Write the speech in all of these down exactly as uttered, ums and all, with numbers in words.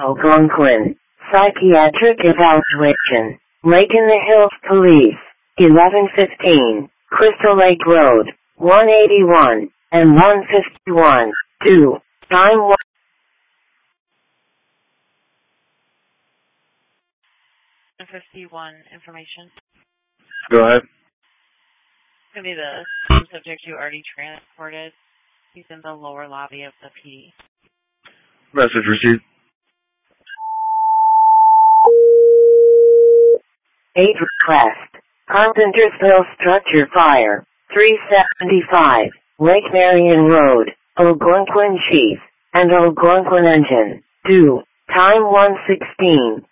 Algonquin. Psychiatric evaluation. Lake in the Hills Police. eleven fifteen. Crystal Lake Road. one eighty-one and one fifty-one. two. Time one. one fifty-one information. Go ahead. It's going to be the same subject you already transported. He's in the lower lobby of the P D. Message received. eight request. Carpentersville structure fire. three seventy-five. Lake Marion Road. Algonquin Chief. And Algonquin Engine. two. Time one sixteen.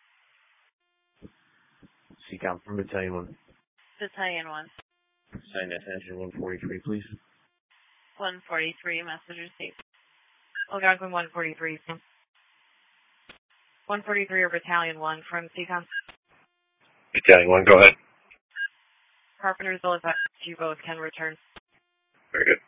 C COM from Battalion one. Battalion one. Sign S engine one forty-three, please. one forty-three, message received. Algonquin one forty-three from one forty-three or Battalion one from C COM. Battalion one, go ahead. Carpentersville, if you both can return. Very good.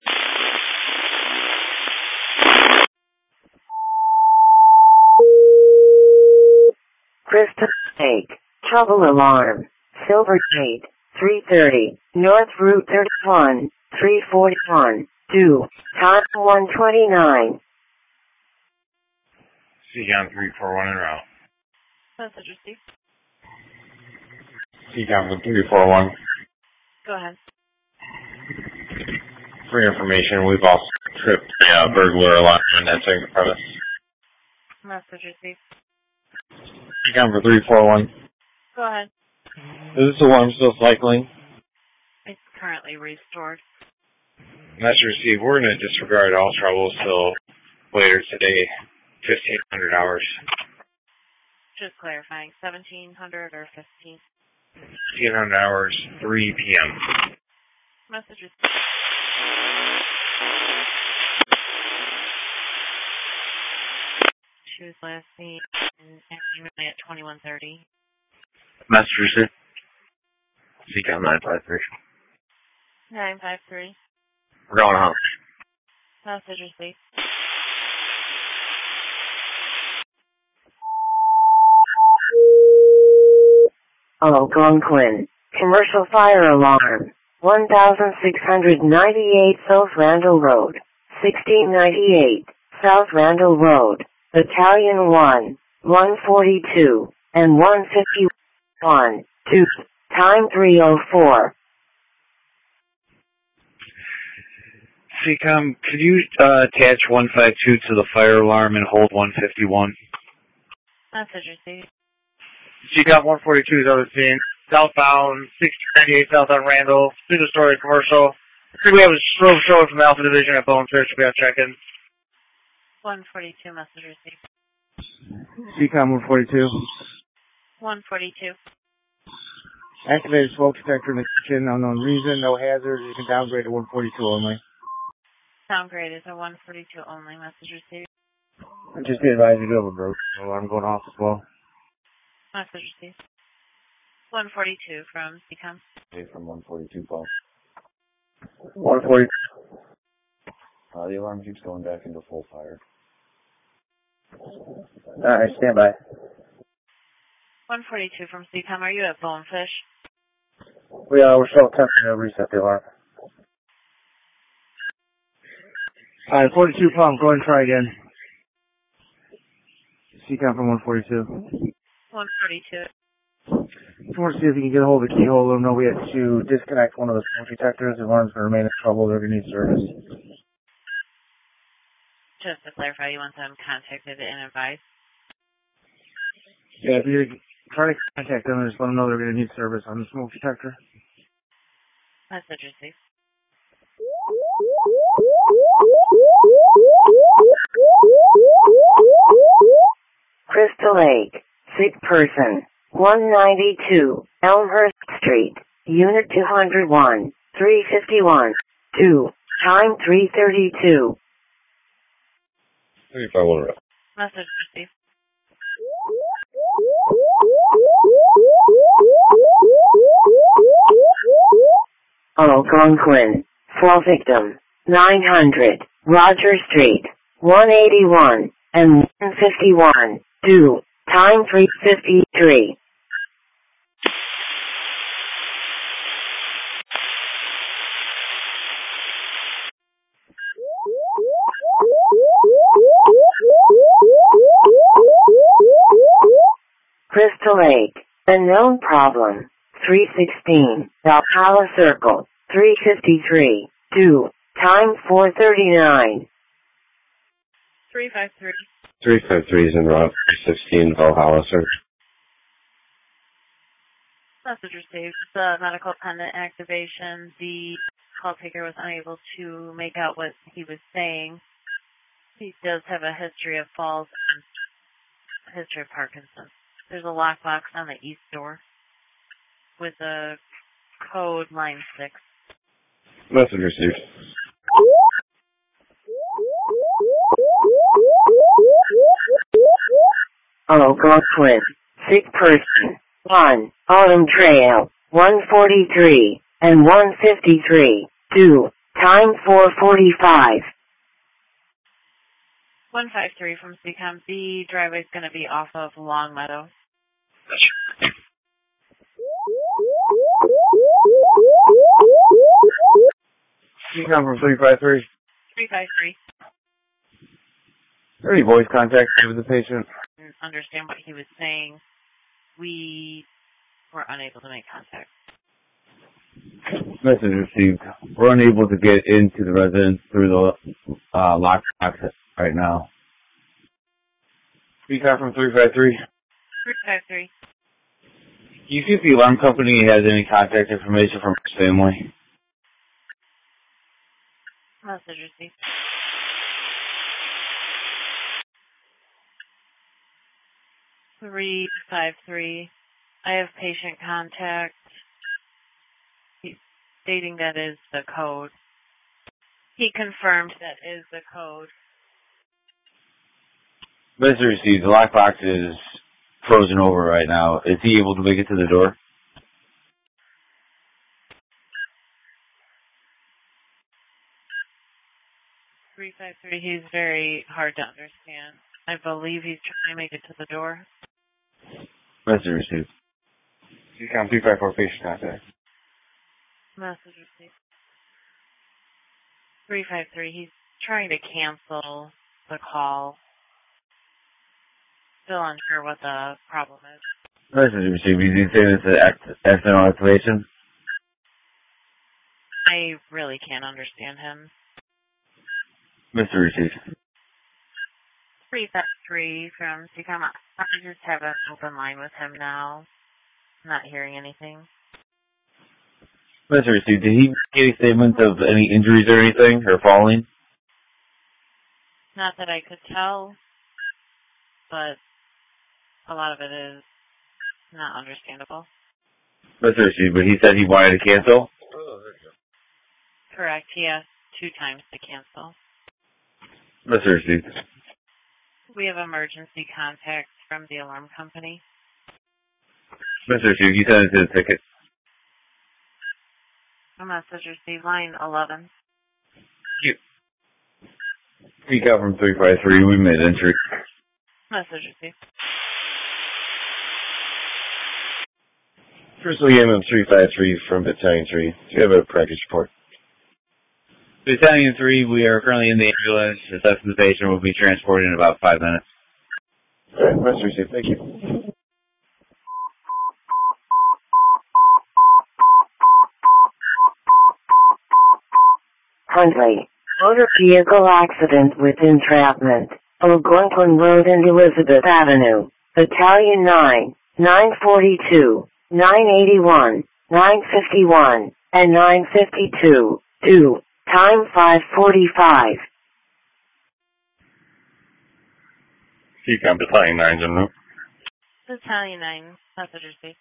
Crystal Lake. Trouble alarm. Silver Gate. three thirty. North Route thirty-one. three forty-one. two. Time one twenty-nine. C COM three four one en route. Message received. C COM from three four one. Go ahead. For your information, we've also tripped a uh, burglar alarm and entering the premise. Message received. C COM for three four one. Go ahead. Is this alarm still cycling? It's currently restored. Message received. We're going to disregard all troubles till later today, fifteen hundred hours. Just clarifying, seventeen hundred or fifteen? fifteen hundred hours, three p.m. Message received. She was last seen in at twenty-one thirty. Message received. C COM nine five three. nine five three. We're going home. Message received. Algonquin. Commercial fire alarm. one thousand six hundred ninety-eight South Randall Road. sixteen ninety-eight South Randall Road. Battalion one. one forty-two. And one fifty-one. two. Time three oh four. C COM, could you uh, attach one five two to the fire alarm and hold one fifty-one? Message received. C COM one forty-two is over the scene. Southbound, sixteen ninety-eight South on Randall. Single story commercial. I think we have a strobe show from Alpha Division at Bonefish. We have check-in. one forty-two, message received. C COM one forty-two. one forty-two. Activated smoke detector in the kitchen. Unknown reason. No hazards. You can downgrade to one forty-two only. Downgrade is a one forty-two only, message received. Just be advised you do have a broken alarm going off as well. Message received. one forty-two from C COM. Hey, from one forty-two, Paul. one forty-two. Uh, the alarm keeps going back into full fire. Alright, stand by. one forty-two from C COM. Are you at Bonefish? We are. We're still attempting to reset the alarm. Alright, forty-two, Palm. Go ahead and try again. C COM from one forty-two. one forty-two. Just want to see if you can get a hold of the keyhole. Let them know we have to disconnect one of the smoke detectors. The alarm's going to remain in trouble. They're going to need service. Just to clarify, you want them contacted and advised? Yeah, if you're trying to contact them, just let them know they're going to need service on the smoke detector. Message received. Crystal Lake. Sick person. one ninety-two Elmhurst Street. Unit two oh one. three fifty-one. two. Time three thirty-two. three five one. Message received. Algonquin. Fall victim. nine hundred. Roger Street. one eighty-one. and one fifty-one. Do. Time three fifty-three. Crystal Lake. Unknown problem. three sixteen. Valhalla Circle. three fifty-three. Do. Time four thirty-nine. three five three. three five three is in route three sixteen Valhalla, sir. Message received. It's a medical pendant activation. The call taker was unable to make out what he was saying. He does have a history of falls and a history of Parkinson's. There's a lockbox on the east door with a code line six. Message received. Algonquin. Sick person. one. Autumn Trail. one forty-three and one fifty-three. Do. Time four forty-five. one five three from C COM. The driveway's going to be off of Long Meadow. You come from three five three. three five three. Is there any voice contact with the patient? Didn't understand what he was saying. We were unable to make contact. Message received. We're unable to get into the residence through the uh, lockbox right now. You come from three five three. three five three. Do you see if the alarm company has any contact information from his family? Message received. three five three. I have patient contact. He's stating that is the code. He confirmed that is the code. Message received. The lockbox is frozen over right now. Is he able to make it to the door? three five three, he's very hard to understand. I believe he's trying to make it to the door. Message received. You come three five four patient contact. Message received. three five three, he's trying to cancel the call. Still unsure what the problem is. Message received. Is he saying it's an accidental activation? I really can't understand him. Message received. three five three from C COM. I just have an open line with him now. I'm not hearing anything. Message received. Did he make any statements of any injuries or anything, or falling? Not that I could tell, but a lot of it is not understandable. Message received, but he said he wanted to cancel? Correct. He asked two times to cancel. Message received. We have emergency contact from the alarm company. Message received. You sent it to the ticket. A message received. Line eleven. You. Speak out from three five three. We made entry. Message received. Crystal E M M three five three from Battalion three. Do you have a practice report? Battalion three, we are currently in the ambulance. Assessing the patient will be transported in about five minutes. All right, message received. Thank you. Huntley. Motor vehicle accident with entrapment. Algonquin Road and Elizabeth Avenue. Battalion nine, nine forty-two, nine eighty-one, nine fifty-one, and nine fifty-two. Do. Time five forty-five. C COM Battalion nine's en route. Battalion nine. Message received.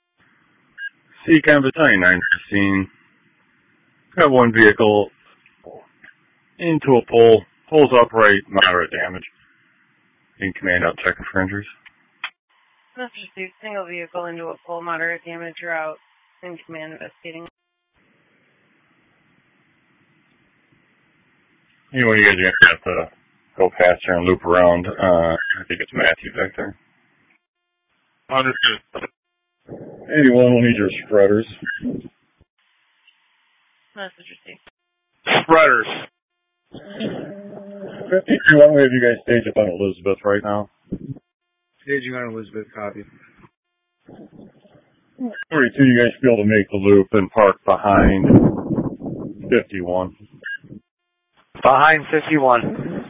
C COM Battalion nine scene. Got one vehicle into a pole. Pole's upright, moderate damage. In command, out checking for injuries. Message received. Single vehicle into a pole, moderate damage route. In command, investigating. Anyone you guys are going to have to go past here and loop around. Uh, I think it's Matthew back there. Understood. eighty-one will need your spreaders. Message received. Spreaders. fifty-two, I don't have you guys stage up on Elizabeth right now. Staging on Elizabeth, copy. forty-two, you guys should be able to make the loop and park behind fifty-one. Behind fifty-one.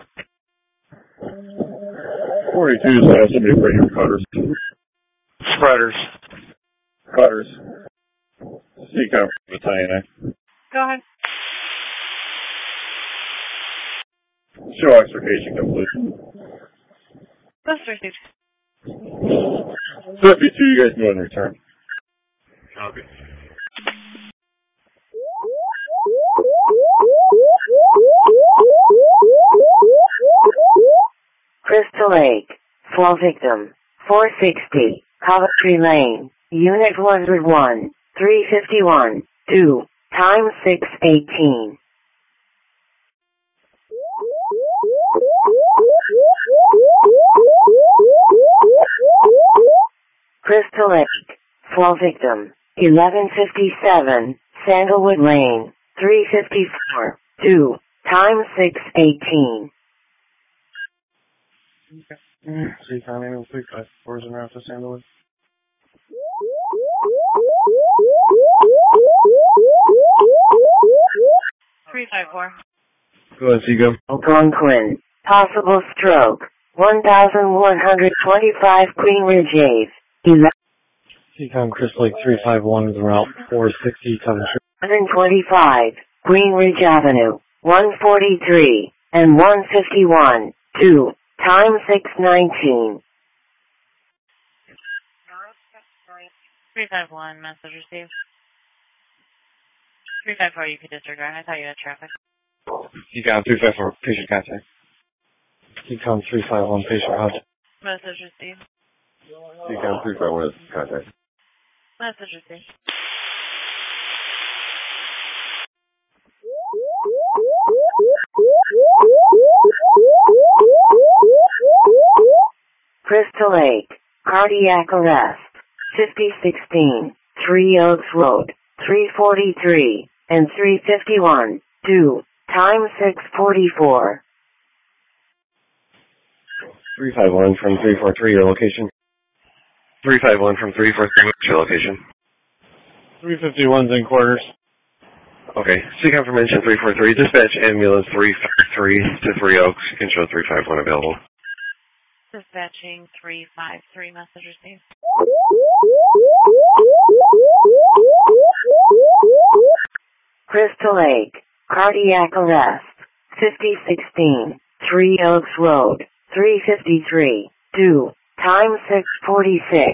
forty-two, just have somebody bring your cutters. Spreaders. Cutters. C COM battalion, eh? Go ahead. Show extrication complete. Message received. fifty-two, you guys can go ahead and return. Copy. Crystal Lake, fall victim, four sixty, Coventry Lane, Unit one oh one, three fifty-one, two, time six eighteen. Crystal Lake, fall victim, eleven fifty-seven, Sandalwood Lane, three fifty-four, two, time six eighteen. C COM ambulance three five four is en route to Sandalwood. three five four. Go ahead, C COM. Algonquin, possible stroke, one thousand one hundred twenty-five Queen Ridge Ave, eleven C COM Crystal Lake three five one is en route four sixty Coventry. twenty-five, Green Ridge Avenue, one forty-three, and one fifty-one, two, time six nineteen. three five one, message received. three five four, you could disregard. I thought you had traffic. C COM three five four, patient contact. C COM three five one, patient contact. Message received. C COM three five one is contact. Message received. Crystal Lake, cardiac arrest, fifty sixteen, Three Oaks Road, three forty-three, and three fifty-one, two, time six forty-four. three five one from three four three, your location. three five one from three four three, your location. three fifty-one's in quarters. Okay, seek information three four three, dispatch ambulance three five three to Three Oaks, you can show three five one available. Dispatching three five three, message received. Crystal Lake, cardiac arrest, fifty sixteen, Three Oaks Road, three fifty-three, two, time six forty-six.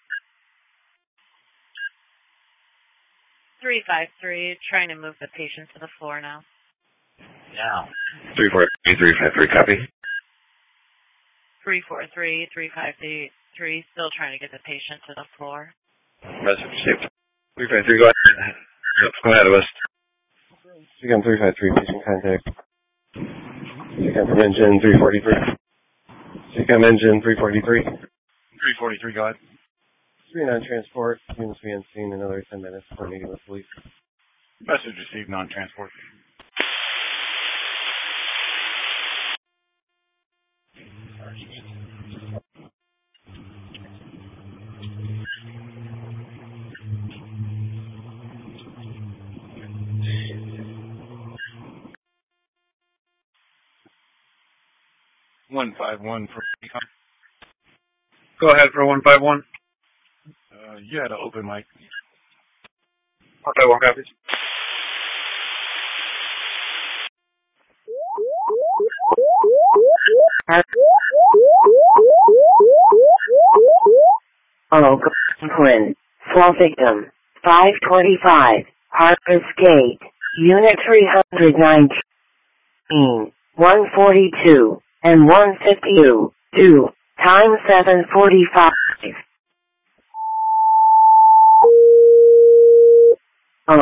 three five three, trying to move the patient to the floor now. Yeah. three four three, three five three, copy. three four three, three five three, still trying to get the patient to the floor. Message received. three five three, go ahead. Yep, go ahead, West. C COM three five three, patient contact. C COM from engine three forty-three. C COM engine three forty-three. three forty-three, go ahead. Three non-transport, units be on scene in another ten minutes, coordinating with police. Message received, non-transport. one five one for Go ahead for one five one. Uh, you had an open mic. one five one copies. Algonquin, fall victim, five twenty-five, Harper's Gate, Unit three nineteen, one forty-two, and one fifty-two, two, time seven forty-five.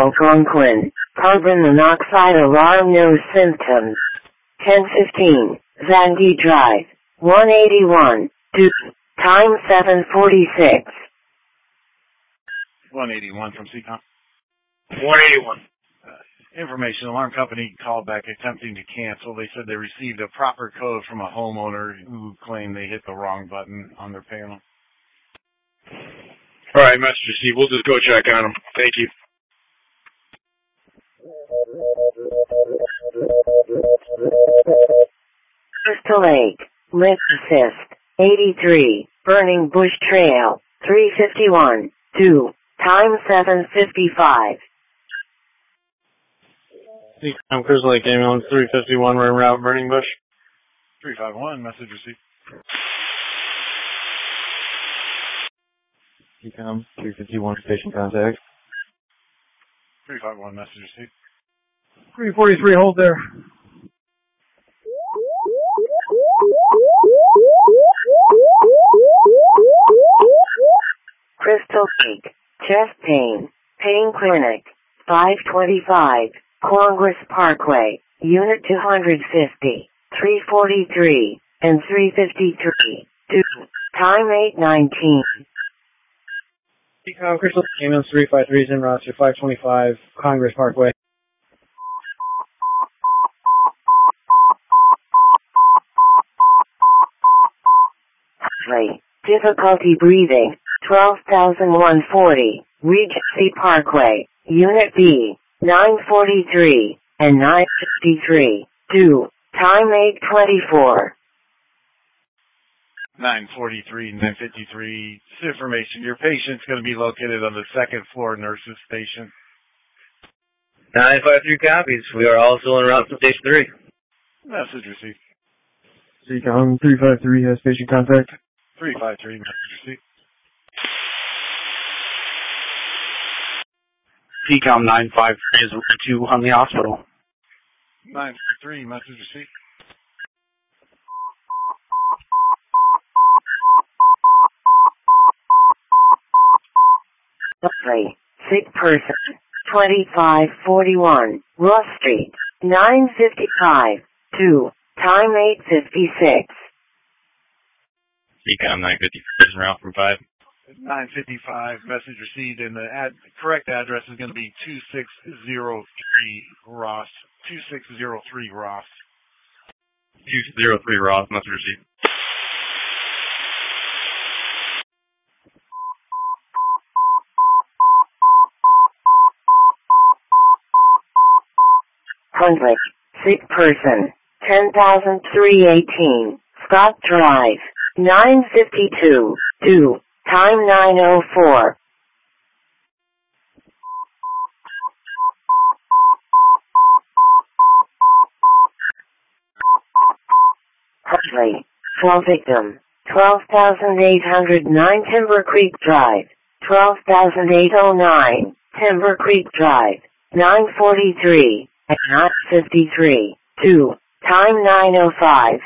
Algonquin, carbon monoxide alarm, no symptoms. ten fifteen, Zandy Drive, one eighty-one, two, time seven forty-six. one eighty-one from C COM. one eighty-one. Uh, information, alarm company called back attempting to cancel. They said they received a proper code from a homeowner who claimed they hit the wrong button on their panel. All right, message received. We'll just go check on them. Thank you. Crystal Lake, Lift Assist, eighty-three, Burning Bush Trail, three fifty-one, two, time seven fifty-five. I'm Crystal Lake Ambulance three fifty-one, we're en route Burning Bush. three five one, message received. C COM three fifty-one, station contact. three five one, message received. three forty-three, hold there. Crystal Lake, Chest Pain, Pain Clinic, five twenty-five, Congress Parkway, Unit two fifty, three forty-three, and three fifty-three, two, time eight nineteen. C COM Crystal Lake Ambulance three five three is en route to five twenty-five, Congress Parkway. Difficulty breathing, twelve thousand one forty, Regency Parkway, Unit B, nine forty-three, and nine fifty-three, two, time eight twenty-four. nine forty-three, nine fifty-three, this information, your patient's going to be located on the second floor nurses station. nine five three copies. We are also en route to station three. Message received. C COM three five three has station contact. three five three, message received. C COM nine five three is to Hunley Hospital. nine three, message received. Three, sick person, twenty-five forty-one, Ross Street, nine fifty-five, two, time eight fifty-six. C COM nine fifty-four is en route from five. nine fifty-five, message received, and the ad- correct address is going to be two six zero three Ross. two six zero three Ross. two zero three Ross, message received. Hundred, sick person, ten thousand three eighteen, Scott Drive, nine fifty-two, two, time nine oh four. Huntley, full victim, twelve thousand eight hundred nine Timber Creek Drive, twelve thousand eight hundred nine, Timber Creek Drive, nine forty-three, and nine fifty-three, two, time nine oh five.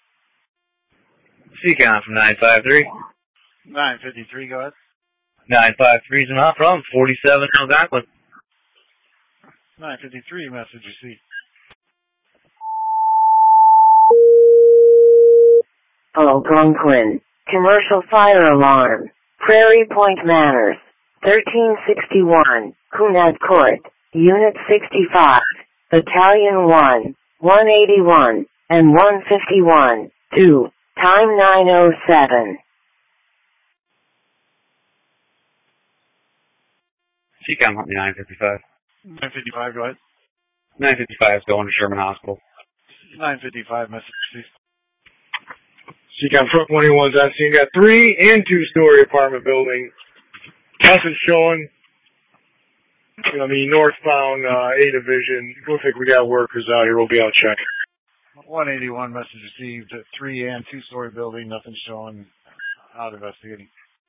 C COM from nine five three. nine fifty-three, go ahead. nine five three is en route from forty-seven Algonquin. nine fifty-three, message received. Algonquin, commercial fire alarm, Prairie Point Manors, thirteen sixty-one, Cunard Court, Unit sixty-five, Battalion one, one eighty-one, and one fifty-one, two, time nine oh seven. C COM nine fifty-five. nine fifty-five, go ahead. nine fifty-five is going to Sherman Hospital. nine fifty-five, message received. C COM Truck one eighty-one's on scene. Got three and two story apartment building. Nothing showing. On the northbound uh, A division. Looks like we got workers out here. We'll be out check. one eighty-one, message received. Three and two story building, nothing showing. Out investigating.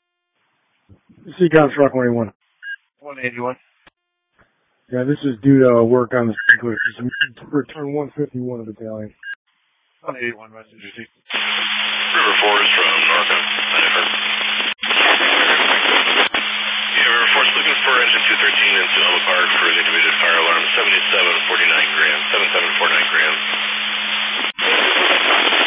C COM Truck one eighty-one. one eighty-one. Yeah, this is due to work on the sprinkler system. Return one fifty-one of battalion. one eighty-one, message received. River Forest from Norcom. Yeah, River Forest looking for engine two thirteen in Sonoma Park for an individual fire alarm seven eight seven forty-nine grams, seven seven four nine grams.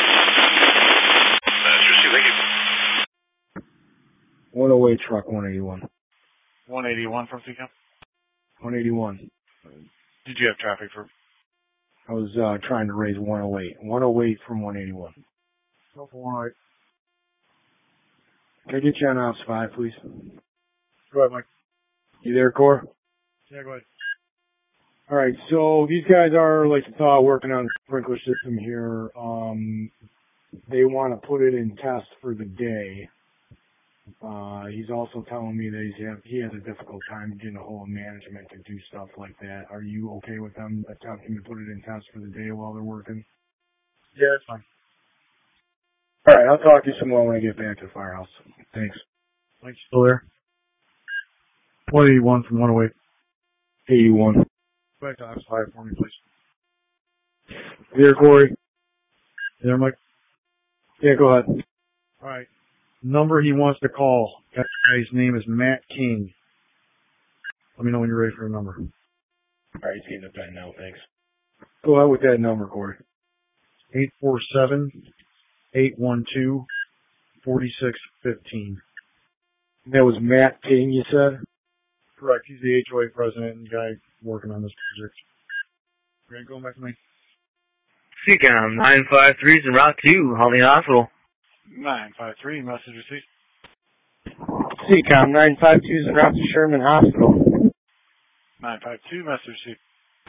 one oh eight truck one eighty-one. one eighty-one from C COM? one eighty-one. Did you have traffic for? I was uh, trying to raise one oh eight. one oh eight from one eighty-one. Go for one oh eight. Can I get you on ops five, please? Go ahead, Mike. You there, Core? Yeah, go ahead. All right, so these guys are, like you saw, working on the sprinkler system here. Um, they want to put it in test for the day. Uh, he's also telling me that he's have, he has a difficult time getting a hold of management to do stuff like that. Are you okay with them attempting to put it in test for the day while they're working? Yeah, that's fine. All right, I'll talk to you some more when I get back to the firehouse. Thanks. Mike, still there? one eighty-one from one oh eight. eighty-one. Go back to ops five for me, please. There, Corey? You there, Mike? Yeah, go ahead. All right. Number he wants to call. That guy's name is Matt King. Let me know when you're ready for the number. All right, he's getting a pen now, thanks. Go ahead with that number, Corey. eight four seven, eight one two, four six one five. That was Matt King, you said? Correct. He's the H O A president and guy working on this project. Grant, going back to me. C COM nine five three is en route to Holly Hospital. nine five three, message received. C COM nine five two is en route to Sherman Hospital. nine five two, message received.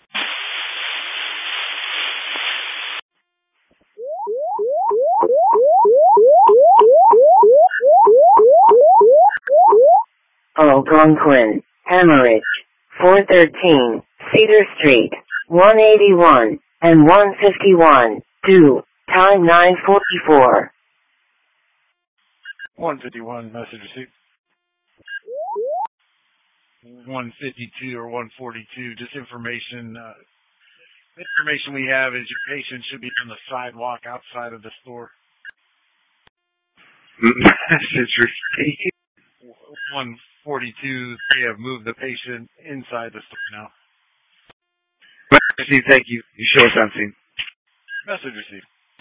Algonquin, Hemorrhage, four thirteen, Cedar Street, one eighty-one, and one fifty-one, due, time nine forty-four. one fifty-one, message received. one fifty-two or one forty-two, just information. Uh, the information we have is your patient should be on the sidewalk outside of the store. Message received. one forty-two, they have moved the patient inside the store now. Message received, thank you. You show us on scene. Message received.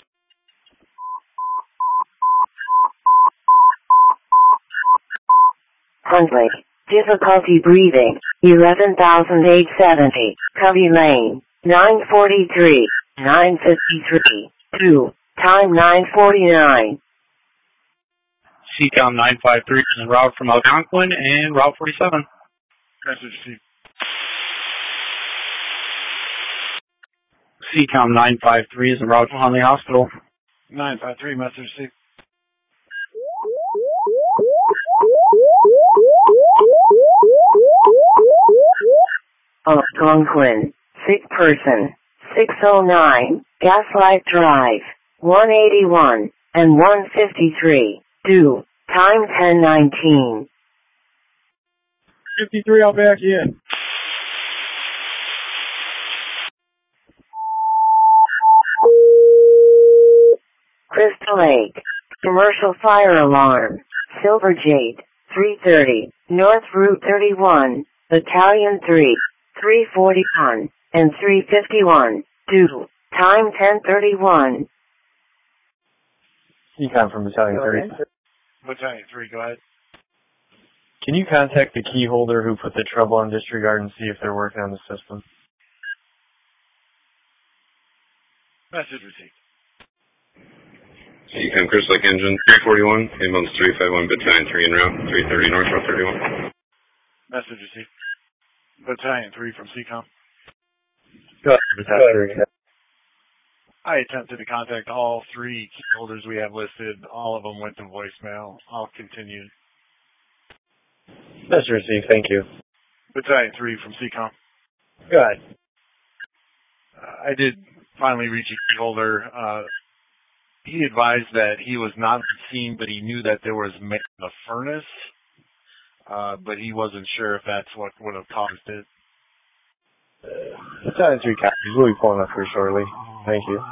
Huntley, difficulty breathing, eleven thousand eight hundred seventy, Covey Lane, nine forty-three, nine fifty-three, two, time nine forty-nine. C COM nine five three is en route from Algonquin and Route forty-seven. Message received. C COM nine five three is en route to Huntley Hospital. nine five three, message received. Algonquin, sick person, six oh nine, Gaslight Drive, one eighty-one, and one fifty-three, due, time ten nineteen. fifty-three, I'll back you in. Crystal Lake, commercial fire alarm, Silver Jade, three thirty, North Route thirty-one, Battalion three, three forty-one, and three fifty-one, due, time ten thirty-one. C COM from Battalion thirty. Battalion three, go ahead. Can you contact the key holder who put the trouble on disregard and see if they're working on the system? Message received. C COM Crystal Lake Engine three forty-one, ambulance three fifty-one, Battalion three en route, three thirty North Route thirty-one. Message received. Battalion three from C COM. Go ahead, Battalion three. I attempted to contact all three key holders we have listed. All of them went to voicemail. I'll continue. Message received, thank you. Battalion three from C COM. Go ahead. Uh, I did finally reach a key holder. Uh, he advised that he was not on the scene, but he knew that there was a furnace, uh, but he wasn't sure if that's what would have caused it. Battalion three copies. We'll be pulling up here shortly. Thank you.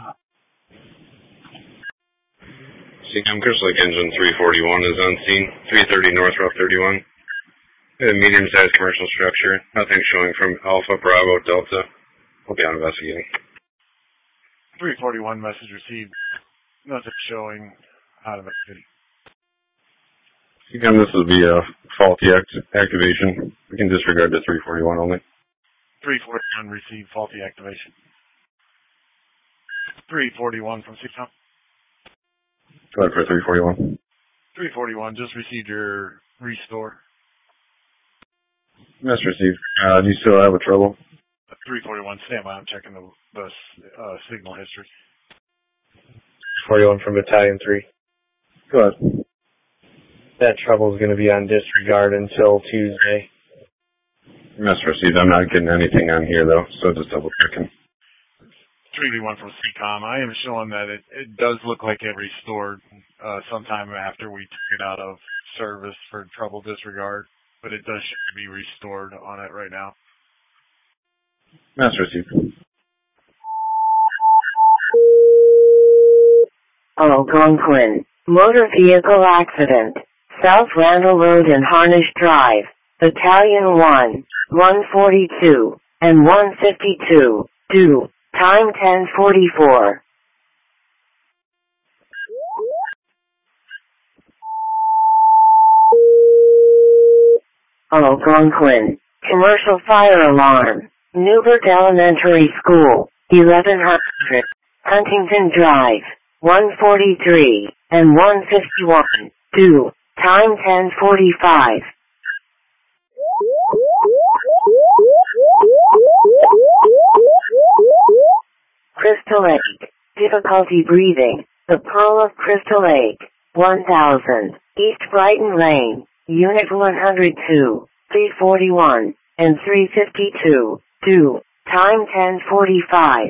C COM Crystal Lake Engine three forty-one is on scene, three thirty North Route thirty-one. A medium-sized commercial structure. Nothing showing from Alpha, Bravo, Delta. We'll be on investigating. three forty-one message received. Nothing showing out of activity. Again, this will be a faulty act- activation. We can disregard the three forty-one only. three forty-one received faulty activation. three forty-one from C COM. Go ahead for three forty-one. three forty-one, just received your restore. Message received. Uh, do you still have a trouble? three forty-one, stand by. I'm checking the, the uh, signal history. forty-one from Battalion three. Go ahead. That trouble is going to be on disregard until Tuesday. Message received. I'm not getting anything on here, though, so just double checking. three one from C COM. I am showing that it, it does look like it restored uh, sometime after we took it out of service for trouble disregard, but it does should be restored on it right now. Message received. Algonquin. Motor vehicle accident. South Randall Road and Harnish Drive. Battalion one, one forty-two, and one fifty-two. Due. Time ten forty-four. Algonquin. Commercial fire alarm. Newbert Elementary School. eleven hundred. Huntington Drive. one forty-three, and one fifty-one. Due. Time ten forty-five. Crystal Lake. Difficulty breathing. The Pearl of Crystal Lake. one thousand. East Brighton Lane. Unit one hundred two, three forty-one, and three fifty-two. Due. Time ten forty-five.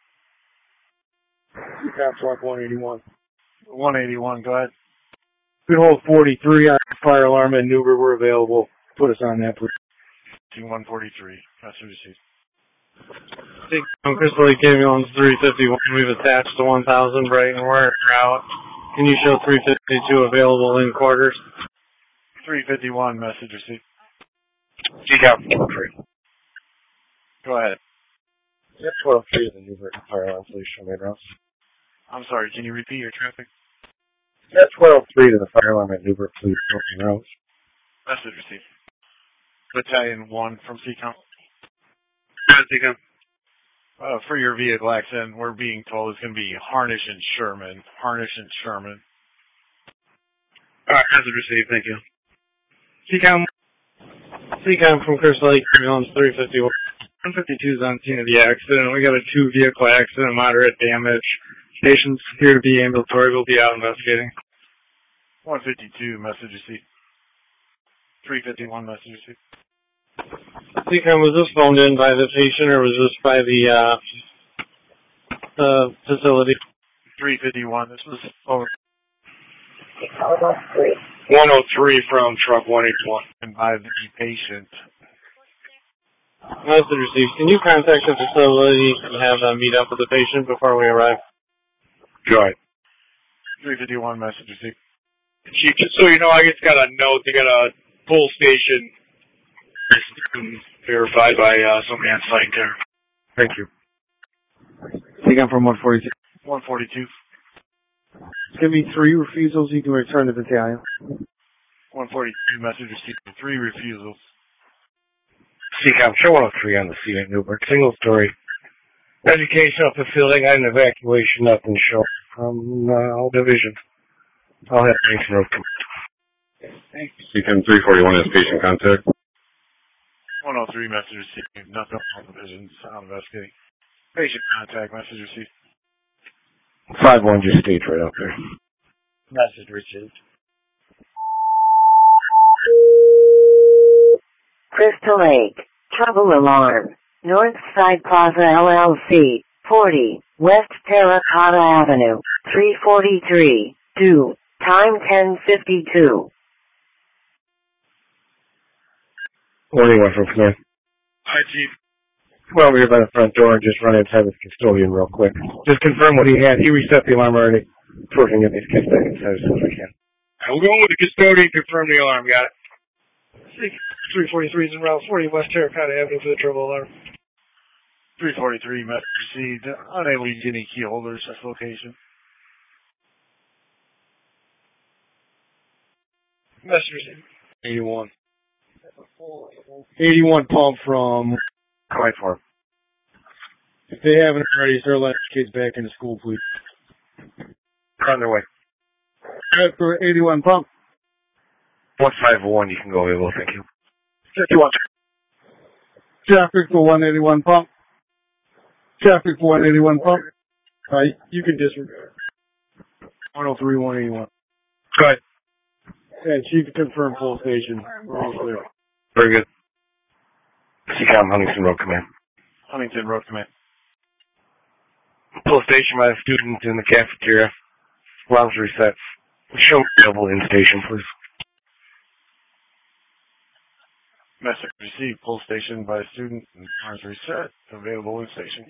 Cap truck one eighty-one. one eighty-one, go ahead. Good hold forty-three on fire alarm and Newbert were available. Put us on that, please. one forty-three. Message received. On Crystal Lake Ambulance three fifty-one, we've attached to one thousand Brighton Wire route. Can you show three fifty-two available in quarters? three fifty-one, message received. G COM four three. Go ahead. Yep, twelve three is the Newbert fire alarm, please show me routes. I'm sorry, can you repeat your traffic? Yep, twelve three to the fire alarm at Newbert, please show me routes. Message received. Battalion one from C COM. Yeah, C COM. Uh, for your vehicle accident, we're being told it's going to be Harnish and Sherman. Harnish and Sherman. Alright, message received, thank you. C COM. C COM from Crystal Lake Ambulance three fifty-one. one fifty-two is on scene of the accident. We got a two vehicle accident, moderate damage. Patients appear to be ambulatory. We'll be out investigating. one fifty-two, message received. three fifty-one, message received. C COM, was this phoned in by the patient or was this by the uh, uh, facility? three fifty-one, this was over. one oh three from truck one eighty-one. And by the patient. Message received. Can you contact the facility and have them meet up with the patient before we arrive? Go ahead. three fifty-one, message received. Chief, just so you know, I just got a note. They got a full station verified by uh, somebody on site there. Thank you. C COM from one forty-two. one forty-two. Give me three refusals, you can return to battalion. one forty-two, message received. Three refusals. C COM, show one oh three on the scene at Newbert. Single story. Educational facility had an evacuation up and show from uh, all division. I'll have Mason Road come. C COM three forty-one is patient contact. one oh three, message received. Nothing on divisions. I'm investigating. Patient contact, message received. five one just stayed right up there. Message received. Crystal Lake. Trouble alarm. Northside Plaza L L C. forty. West Terracotta Avenue. three forty-three. Due. Time ten fifty-two. What do you want from command? Hi, Chief. Well, we were by the front door and just run inside with the custodian real quick. Just confirm what he had. He reset the alarm already. So we can get these kids back inside as soon as we can. We're going with the custodian. Confirm the alarm. Got it. three forty-three is in Route forty, West Terracotta Avenue for the trouble alarm. three forty-three, message received. Unable to get any key holders at this location. Message received. eighty-one. eighty-one pump from... Wait for him. If they haven't already, start letting kids back into school, please. On their way. Alright, for eighty-one pump. one five one, you can go available, thank you. fifty-one. Traffic for one eighty-one pump. Traffic for one eighty-one pump. Alright, you can disregard. one oh three, one eighty-one. Go ahead. And Chief, confirm full station. We're all clear. Very good. C COM, Huntington Road Command. Huntington Road Command. Full station by the student in the cafeteria. Lounge resets. Show available in station, please. Message received. Full station by student and arms reset. Available in station.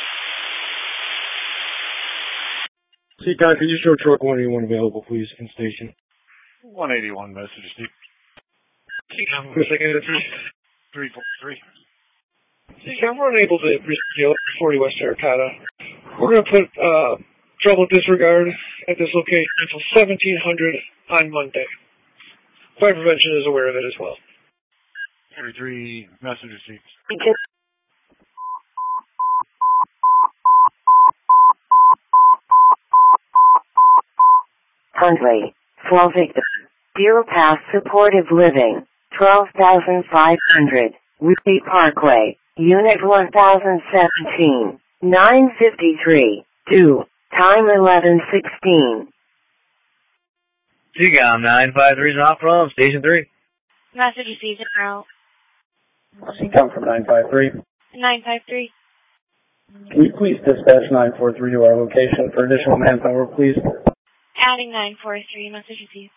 C COM, can you show truck one eighty-one available, please, in station? one eighty-one message received. C COM, for a second, three forty-three. C COM, we're unable to reach forty West Arcata. We're going to put uh, trouble disregard at this location until seventeen hundred on Monday. Fire prevention is aware of it as well. thirty-three message received. Huntley, Slow Victim. Deer Pass Supportive Living, twelve thousand five hundred, Whitby Parkway, Unit one thousand seventeen, nine fifty-three, two, time eleven sixteen. C COM nine five three is off from Station three. Message received en route. C COM from nine five three. nine five three. Can you please dispatch nine four three to our location for additional manpower, please? Adding nine four three. Message received.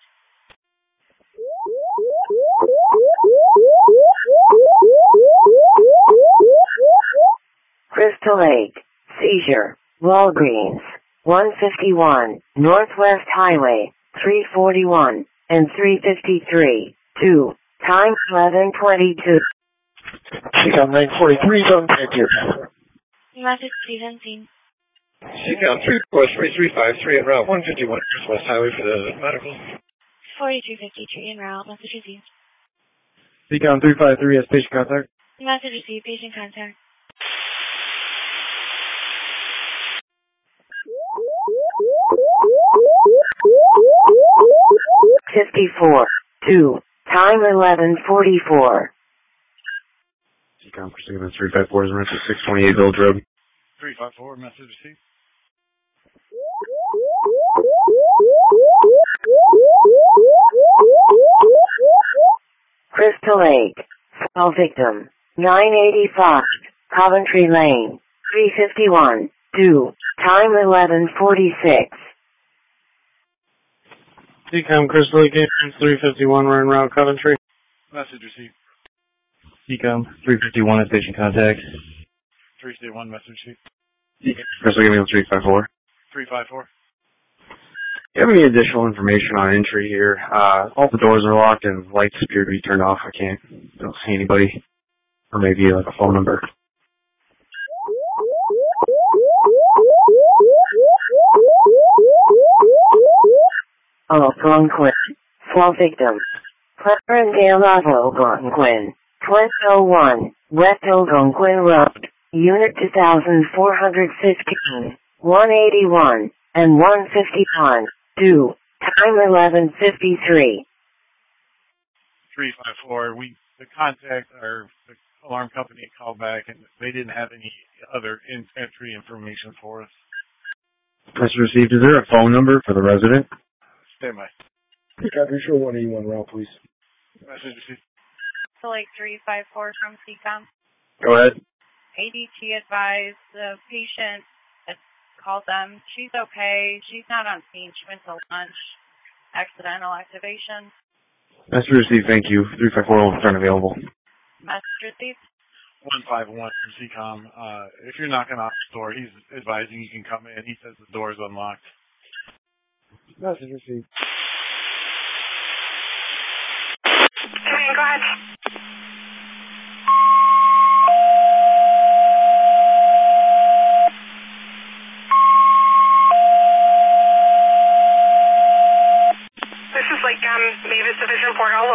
Crystal Lake, Seizure, Walgreens, one fifty-one, Northwest Highway, three forty-one, and three fifty-three, two, time eleven twenty-two. C COM nine forty-three is on here. Message received unseen. C COM three four three three five three en route, one fifty-one Northwest Highway for the medical. forty-two fifty-three en route. Message received. C COM three five three has patient contact. Message received. Patient contact. fifty-four, two, time eleven forty-four. C COM pursuing three five four is around six twenty-eight Village Road. three five four message received. Crystal Lake, Slow Victim, nine eighty-five, Coventry Lane, three fifty-one, two, time eleven forty-six. C COM Crystal Lake, three fifty-one, we're en route Coventry. Message received. C COM three fifty-one at station contact. three fifty-one message received. Crystal Lake, three five four. three five four. Do you have any additional information on entry here? Uh, all the doors are locked and lights appear to be turned off. I can't, don't see anybody. Or maybe like a phone number. Algonquin, Slow Victim. Clarendale Algonquin, twenty oh one, West Algonquin Road, Unit two thousand four hundred fifteen, one eighty-one, and one fifty-one, two, time eleven fifty-three. three five four. We, the contact, our the alarm company called back and they didn't have any other in entry information for us. Message received. Is there a phone number for the resident? Stand by. Copy, show one eighty-one route, please. Message received. So like three five four from C COM. Go ahead. A D T advised the patient that called them. She's okay. She's not on scene. She went to lunch. Accidental activation. Message received. Thank you. three five four will turn available. Message received. one five one from C COM. Uh, if you're knocking off the door, he's advising you can come in. He says the door is unlocked. Message received. Come in, go ahead. This is like um, Mavis Division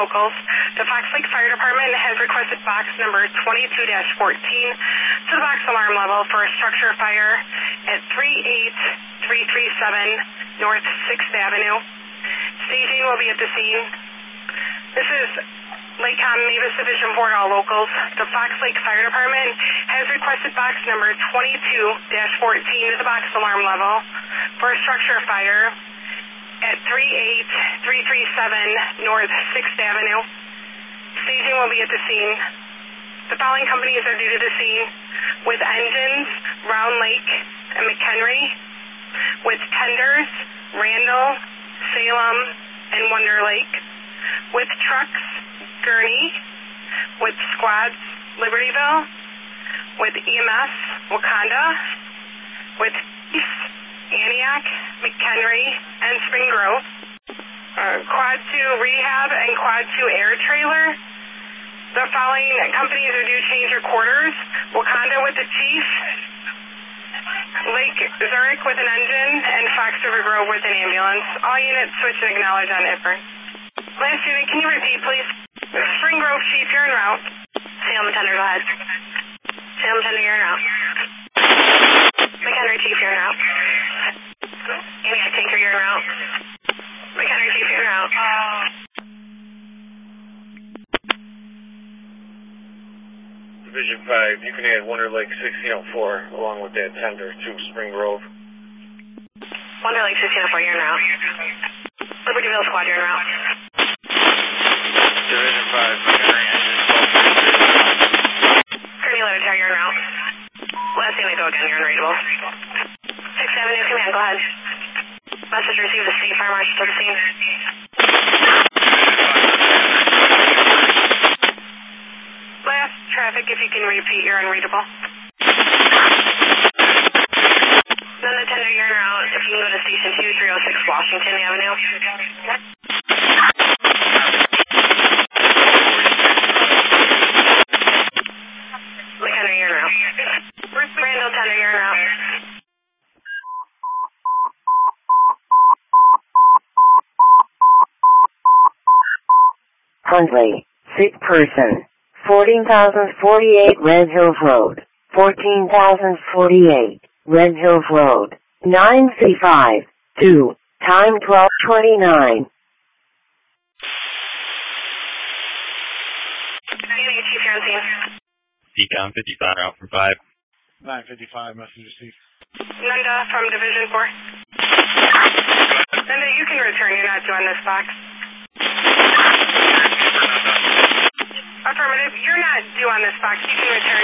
locals. The Fox Lake Fire Department has requested box number twenty-two dash fourteen to the box alarm level for a structure fire at three eight three three seven North sixth Avenue. Staging will be at the scene. This is Lakecom Mavis Division four, all locals. The Fox Lake Fire Department has requested box number twenty-two dash fourteen to the box alarm level for a structure fire at three eight three three seven North sixth Avenue. Staging will be at the scene. The following companies are due to the scene: with engines, Round Lake and McHenry; with tenders, Randall, Salem, and Wonder Lake; with trucks, Gurney; with squads, Libertyville; with E M S, Wakanda; with East, Antioch, McHenry, and Spring Grove; uh, Quad two Rehab and Quad two Air Trailer. The following companies are due change their quarters: Wakanda with the chief, Lake Zurich with an engine, and Fox River Grove with an ambulance. All units switch and acknowledge on I F R. Last unit, can you repeat, please? Spring Grove chief, you're en route. Salem tender, go ahead. Salem tender, you're en route. McHenry chief, you're en route. Antioch tanker, you're en route. McHenry chief, you're en route. Division five, you can add Wonder Lake sixteen oh four along with that tender to Spring Grove. Wonder Lake sixteen oh four, you're en route. Libertyville squad, you're en route. Division five, McHenry engine Kearney Letter, you're en route. Last unit, go again, you're unreadable. sixth Avenue, command, go ahead. Message received, the state fire marshal to the scene. Last traffic, if you can repeat, you're unreadable. Then the tender, you're en route. If you can go to station two three oh six Washington Avenue. McHenry, you're en route. Randall tender, you're en route. Hundley, sick person. fourteen thousand forty-eight Red Hills Road. fourteen thousand forty-eight Red Hills Road. nine fifty-five, two, time twelve twenty-nine. Chief, you're on scene. Decom fifty-five out from five. nine fifty-five, message received. Nanda from Division four. Nanda, you can return. You're not doing this box. Affirmative. You're not due on this box. You can return.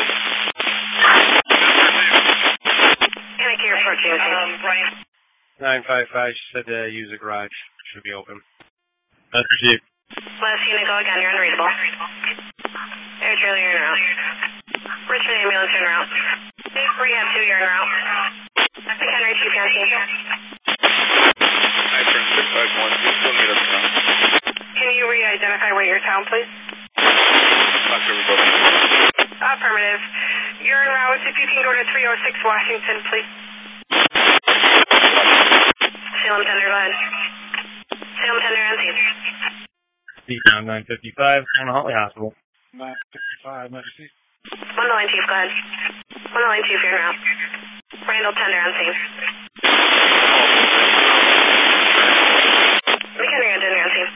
Panic here approaching. Um, Brian. nine five five, she said to use a garage. Should be open. That's received. Last unit, go again. You're unreadable. Air trailer, you're en route. Richmond ambulance, you're en route. Rehab two, you're en route. McHenry, chief, you're on scene. Can you re-identify what your town, please? Affirmative. You're en route. If you can go to three oh six Washington, please. Salem tender, go ahead. Salem tender, on scene. Decom nine fifty-five, on Huntley Hospital. nine fifty-five, message received. One line chief, go ahead. One line chief, you're en route. Randall tender, on scene. McHenry engine, you're on scene.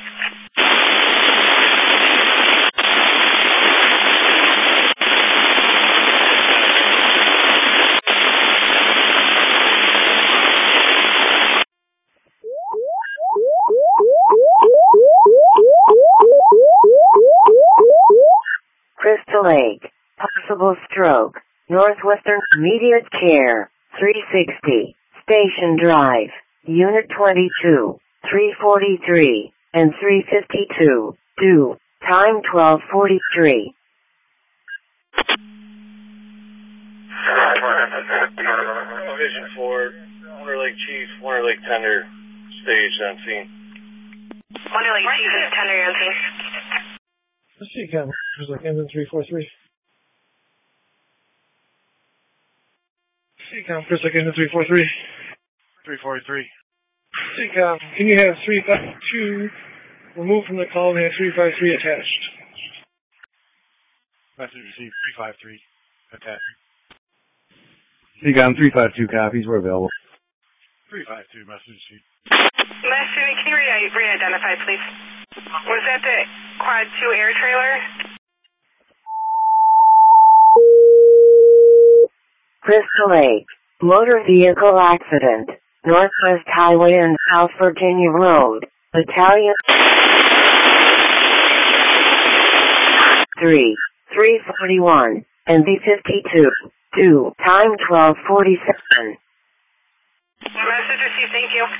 Crystal Lake, possible stroke, Northwestern immediate care, three sixty, Station Drive, Unit twenty-two, three forty-three, and three fifty-two, due, time twelve forty-three. Division four, Wonder Lake Chief, Wonder Lake Tender, staged on scene. Wonder Lake Chief is tender, you're on scene. Let's see, Ken. There's like engine three forty-three. C-Com, Chris, like engine three forty-three. three forty-three. C-Com, can you have three five two removed from the call and have three five three attached. Message received three five three attached. C COM three five two copies. We're available. three five two message received. Master, can you re- re-identify, please? Was that the Quad two air trailer? Crystal Lake. Motor vehicle accident. Northwest Highway and South Virginia Road. Battalion three, three forty-one, and B fifty-two, two, time twelve forty-seven. Message received, thank you.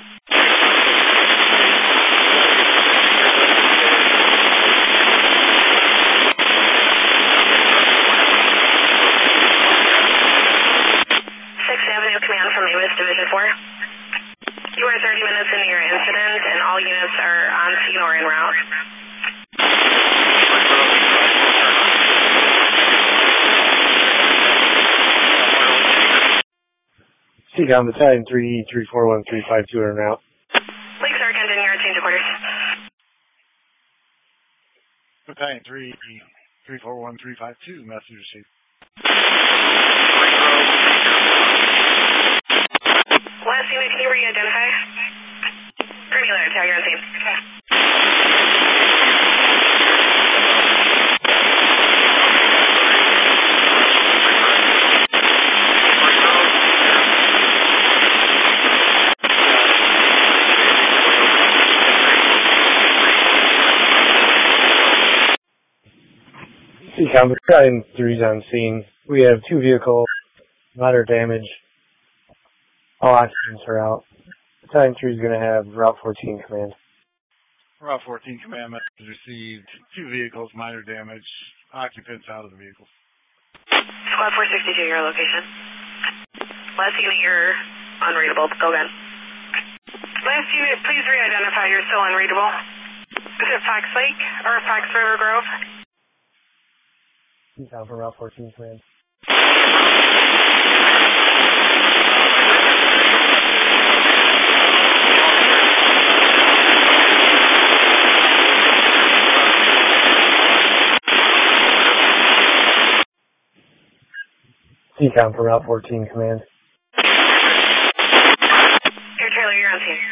sixth Avenue Command from Amos Division four. You are thirty minutes into your incident and all units are on scene or en route. C COM Battalion three, three four one, three five two en route. Lake Sark engine yard change of quarters. Battalion three, three four one, three five two, message received. Last unit, can you re-identify? Gurney Letter, tag, you're on scene. C COM Battalion three's on scene. We have two vehicles, moderate damage. All occupants are out. Battalion three is going to have Route fourteen command. Route fourteen command message received. Two vehicles, minor damage. Occupants out of the vehicles. Squad four sixty-two, your location. Last unit, you're unreadable. Go again. Last unit, please re-identify. You're still unreadable. Is it Fox Lake or Fox River Grove? C COM for Route fourteen command. C COM for Route fourteen command. Air trailer, you're on scene.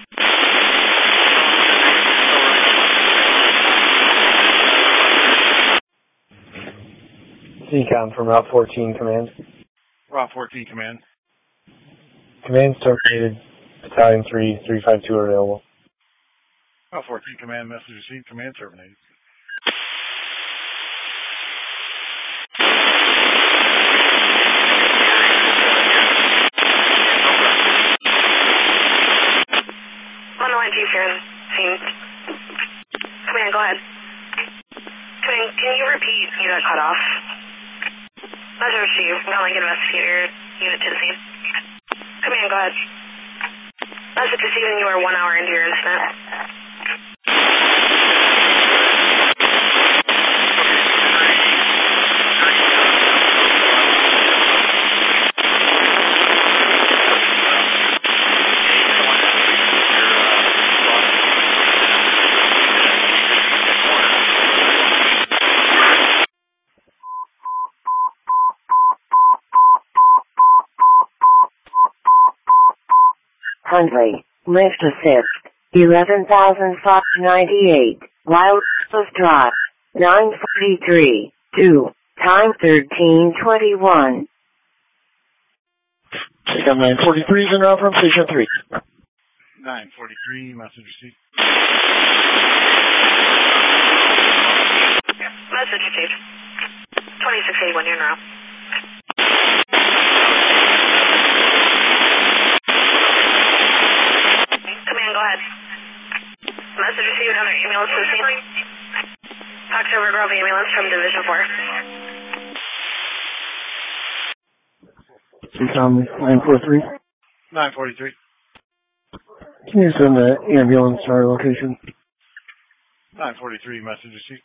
C COM from Route fourteen command. Route fourteen command. Command's terminated. Battalion three, three five two are available. Route fourteen command message received. Command terminated. On the line, Chief, you're on scene. Command, go ahead. Command, can you repeat? You got cut off. Message received. Link investigator, unit to the scene. Command, go ahead. Message received, and you are one hour into your incident. Hundley, lift assist, eleven thousand five hundred ninety-eight, Wild Rose Drive, nine forty-three, two, time thirteen twenty-one. C COM nine forty-three is en route from Station three. nine forty-three, message received. Message received. twenty-six eighty-one, you're in route. Command, go ahead. Message received, another ambulance to the scene. October Grove ambulance from Division four. C COM nine forty-three. nine forty-three. Can you send the ambulance to our location? nine forty-three, message received.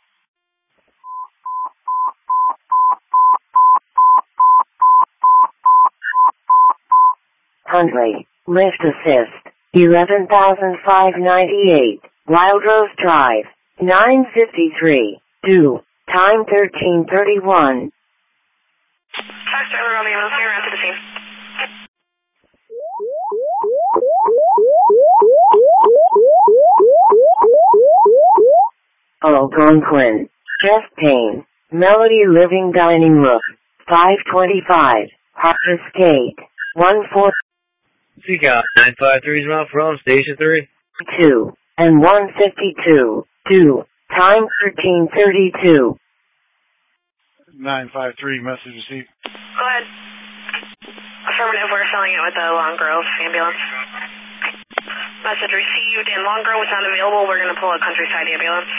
Hundley, lift assist, eleven thousand five hundred ninety-eight, Wild Rose Drive, nine fifty-three, due, time thirteen thirty-one. Foxtrot, we're going to be able to around to the scene. Algonquin, chest pain, Melody Living Dining Room, five twenty-five, Harvest Gate, one four. Seacom nine five three is out from Station three. two, and one fifty-two, due, time thirteen thirty-two. nine five three, message received. Go ahead. Affirmative, we're filling it with the Long Grove ambulance. Message received, and Long Grove is not available. We're going to pull a Countryside ambulance.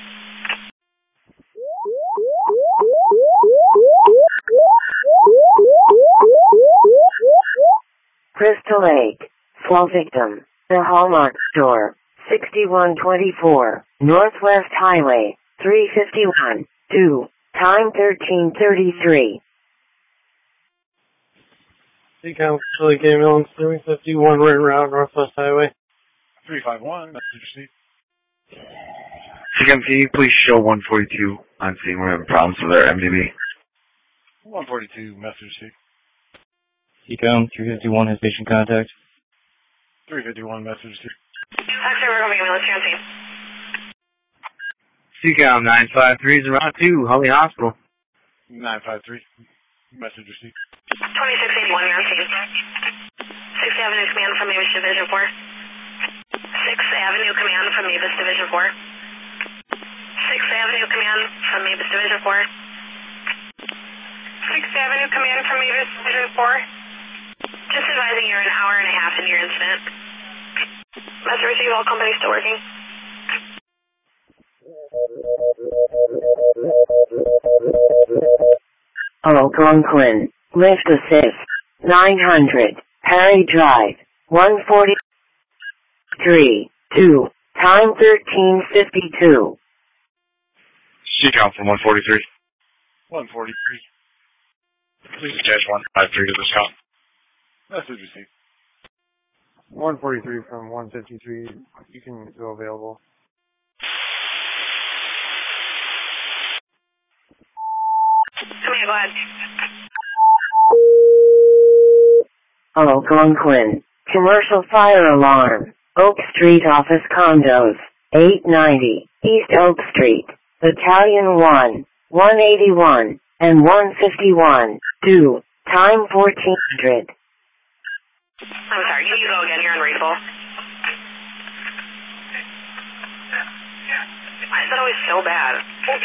Crystal Lake, fall victim, the Hallmark store, sixty-one twenty-four, Northwest Highway, three fifty-one, due, time thirteen thirty-three. Seacom, Crystal Lake ambulance, three fifty-one, right route, Northwest Highway. three five one, message received. Seacom, can you please show one forty-two on scene? We're having problems with our M D B. one forty-two, message received. Seacom, three fifty-one has patient contact. three fifty-one, message received. Foxtrot, we're going to be ambulance here on scene. Seacom nine five three is around two, Holly Hospital. nine five three, message received. twenty-six eighty-one, you're on scene. sixth Avenue Command from Mavis Division four. sixth Avenue Command from Mavis Division four. sixth Avenue Command from Mavis Division four. sixth Avenue Command from Mavis Division four. Just advising you're an hour and a half into your incident. Message received, all companies still working. Algonquin, lift assist, nine hundred, Perry Drive, one forty-three, due, time thirteen fifty-two. Seacom from one forty-three. one forty-three. Please attach one five three to this count. Message received. one forty-three from one fifty-three, you can go available. Come here, go ahead. Algonquin, commercial fire alarm, Oak Street office condos, eight ninety, East Oak Street, Battalion one, one eighty-one, and one fifty-one, due, time fourteen hundred. I'm sorry, can you go again? You're unreadable. Why is that always so bad?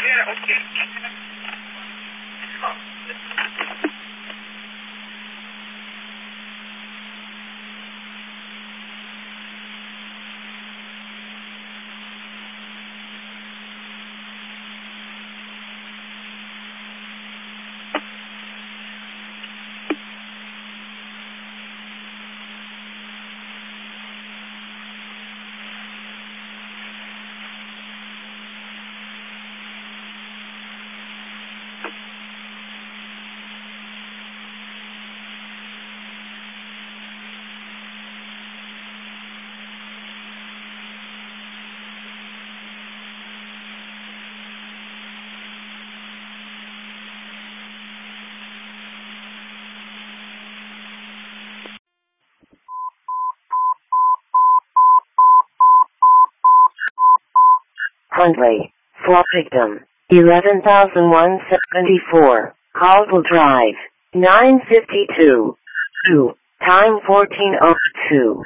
Huntley, fall victim, eleven thousand one hundred seventy-four, Caldwell Drive, nine fifty-two, due, time fourteen oh two.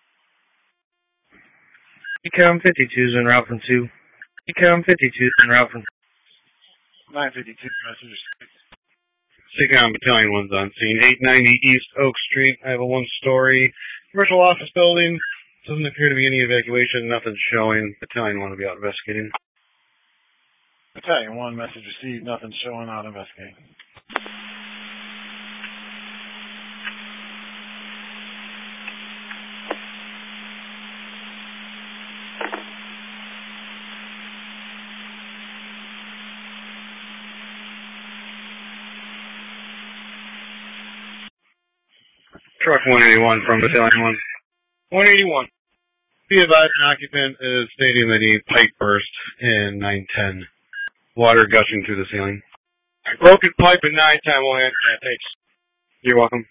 Seacom fifty-two is en route from two. Seacom fifty-two is en route from nine fifty-two, message received. Seacom Battalion one's on scene. eight ninety East Oak Street. I have a one-story commercial office building. Doesn't appear to be any evacuation. Nothing's showing. Battalion one will be out investigating. Battalion one, message received. Nothing's showing, out investigating. Truck one eighty-one from Battalion one. one eighty-one. Be advised, an occupant is stating that he pipe burst in nine ten. Water gushing through the ceiling. Broken pipe in nine ten will end. Yeah, thanks. You're welcome.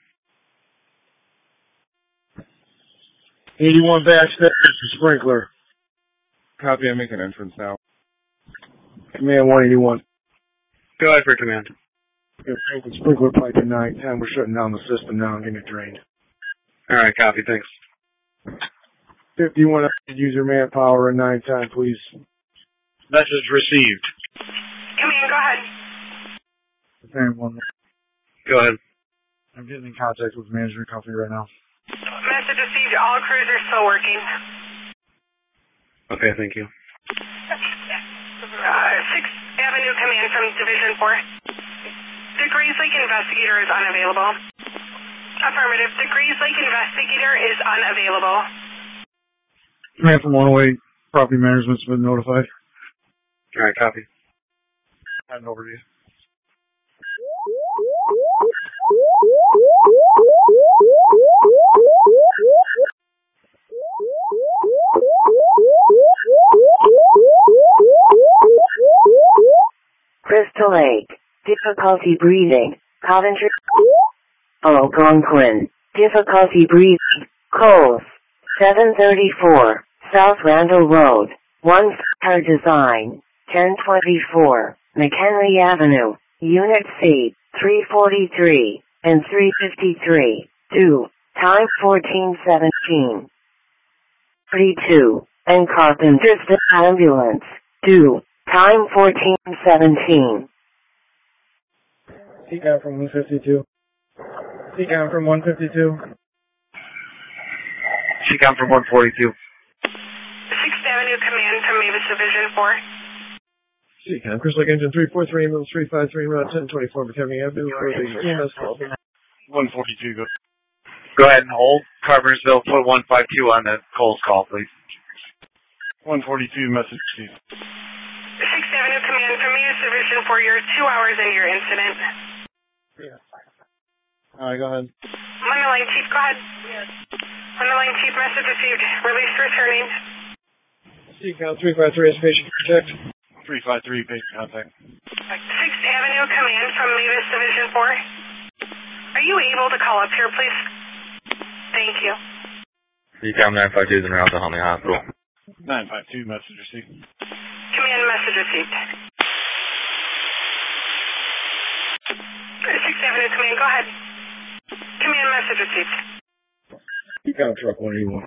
eighty-one backstep, sprinkler. Copy, I'm making entrance now. Command one eighty-one. Go ahead for command. Broken sprinkler pipe in nine ten. We're shutting down the system now and getting it drained. Alright, copy, thanks. fifty-one, user manpower in nine ten, please. Message received. Command, go ahead. Command one. Go ahead. I'm getting in contact with the management company right now. Message received. All crews are still working. Okay, thank you. Uh, sixth Avenue Command from Division four. The Grease Lake investigator is unavailable. Affirmative. The Grease Lake investigator is unavailable. Command from one oh eight. Property management's been notified. Alright, copy. Hand over to you. Crystal Lake. Difficulty breathing. Coventry. Algonquin. Difficulty breathing. Coles. seven thirty-four. South Randall Road. one star design. ten twenty-four. McHenry Avenue. Unit C. three forty-three. And three fifty-three. two. Time fourteen seventeen. thirty-two. And Carpenter's ambulance. two. Time fourteen seventeen. T C O M from one fifty-two. T C O M from one fifty-two. T C O M from one forty-two. sixth Avenue Command from Mavis Division four. T C O M, Crystal Lake Engine three four three, Middle three five three, Route ten twenty-four, McHenry Avenue. one forty-two, go. Go ahead and hold. Carpentersville, put one five two on the Coles call, please. one forty-two, message received. sixth Avenue Command from Mavis Division four. You're two hours into your incident. Yeah. Alright, go ahead. Underline Chief, go ahead. Underline Chief, message received. Release returning. T C O M three five three, patient contact. three five three, patient contact. sixth Avenue Command from Mavis Division four. Are you able to call up here, please? Thank you. T C O M nine five two is en route to Huntley Hospital. nine five two, message received. Command message received. sixth Avenue Command, go ahead. Command message received. T C O M truck one eighty-one.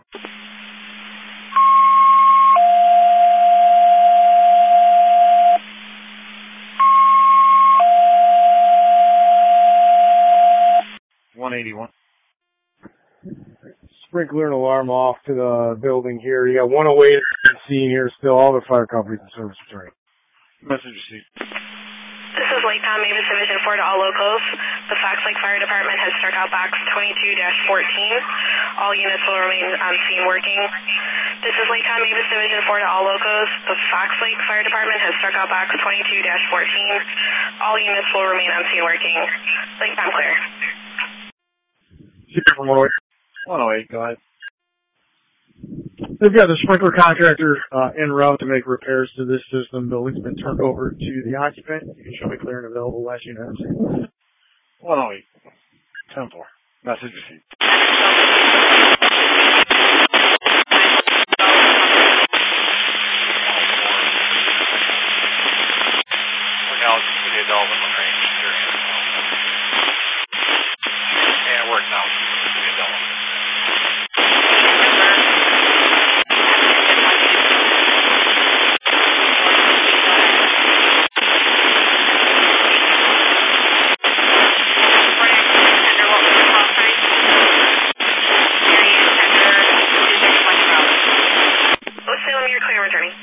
one eighty-one. Sprinkler and alarm off to the building here. You got one oh eight scene here still. All the fire companies and service returning. Message received. This is Lake Tom, Mavis Division four to all locals. The Fox Lake Fire Department has struck out box twenty-two dash fourteen. All units will remain on scene working. This is Lake Tom, Mavis Division four to all locals. The Fox Lake Fire Department has struck out box twenty-two dash fourteen. All units will remain on scene working. Lake Tom clear. From one oh eight. one oh eight, go ahead. They've got the sprinkler contractor uh, en route to make repairs to this system. Building's been turned over to the occupant. You can show me clear and available last unit. one oh eight. ten four. Message received. We're now to the adult in the range. Yeah, it works now. The adult. Salem, you're clear returning.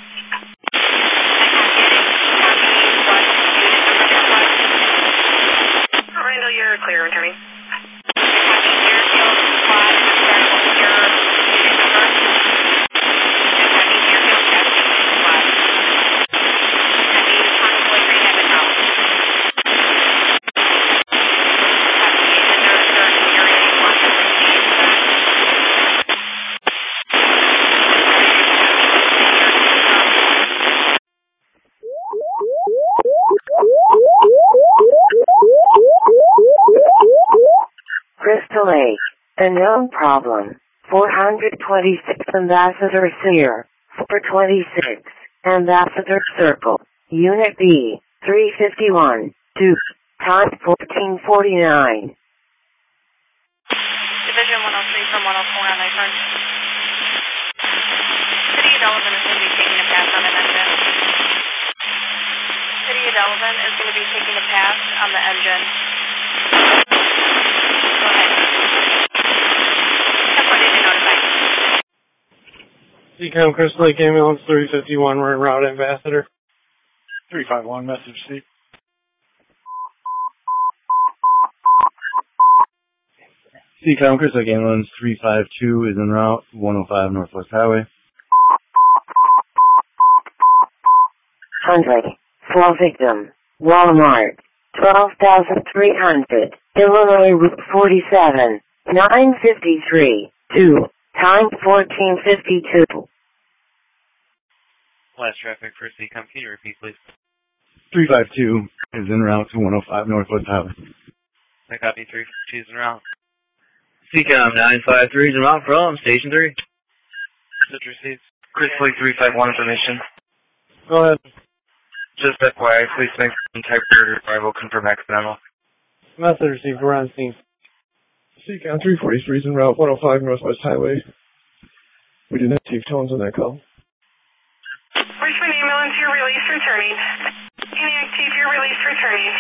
Randall, you're clear returning. Lake. A known problem. four hundred twenty-six Ambassador Sear. four twenty-six. Ambassador Circle. Unit B. three fifty-one. two. Time fourteen forty-nine. Division one oh three from one oh four on my turn. City of Delavan is going to be taking a pass on an engine. City of Delavan is going to be taking a pass on the engine. Go ahead. That's what I did notify. Seacom Crystal Lake Ambulance three fifty-one, we're en route, Ambassador. three five one, message C. Seacom Crystal Lake Ambulance three five two is en route, one oh five Northwest Highway. Hundred. Fall victim. Walmart. twelve thousand three hundred. Illinois Route forty-seven. nine fifty-three. two. Time fourteen fifty-two. Last traffic for Seacom. Can you repeat, please? three five two is en route to one oh five Northwest Highway. I copy three. She's en route. Seacom nine five three is en route from Station three. Message received. Crystal Lake three five one information. Go ahead. Just F Y I, please make some type of arrival confirm accidental. Message received, we're on scene. Seacom three forty-three is en route, one oh five Northwest Highway. We did not receive tones on that call. Richmond ambulance, your release returning. Inactive, your release returning.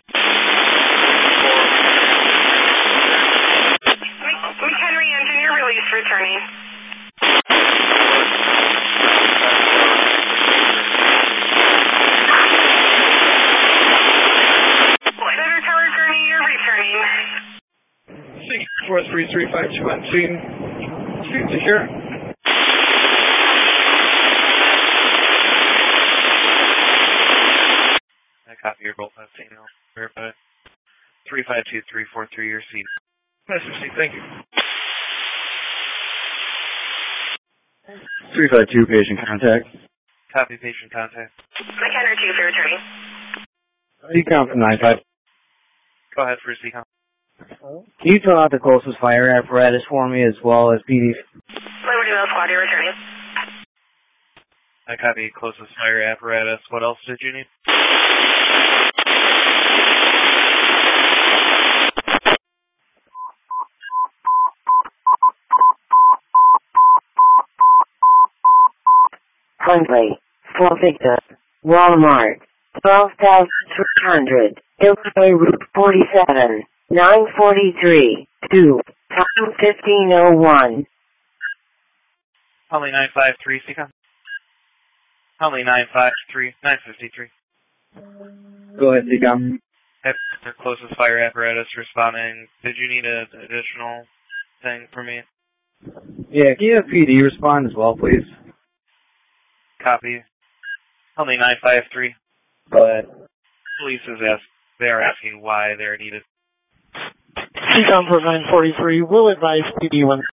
McHenry engine, your release returning. Center Tower Gurney, you're returning. four three three five two on scene. Scene secure. I copy your bolt last email. Verify. three five two three four three, your seat. Message C, thank you. three five two, patient contact. Copy patient contact. McHenry two for returning. Seacom from nine five. Go ahead for Seacom. Can you fill out the closest fire apparatus for me as well as P D? Liberty Mill Squad, you're returning. I copy closest fire apparatus. What else did you need? Hundley. Fall victim. Walmart. twelve thousand three hundred. Illinois Route forty-seven. nine forty-three. two. Time fifteen oh one. Holly nine five three, Seacom. Holly nine five three, nine fifty-three. Go ahead, Seacom. Have their closest fire apparatus responding. Did you need an additional thing from me? Yeah, can you have P D respond as well, please? Copy. Holly nine five three. Go ahead. Police is ask, they're asking why they're needed. Seacom for nine forty-three, we'll advise P D when...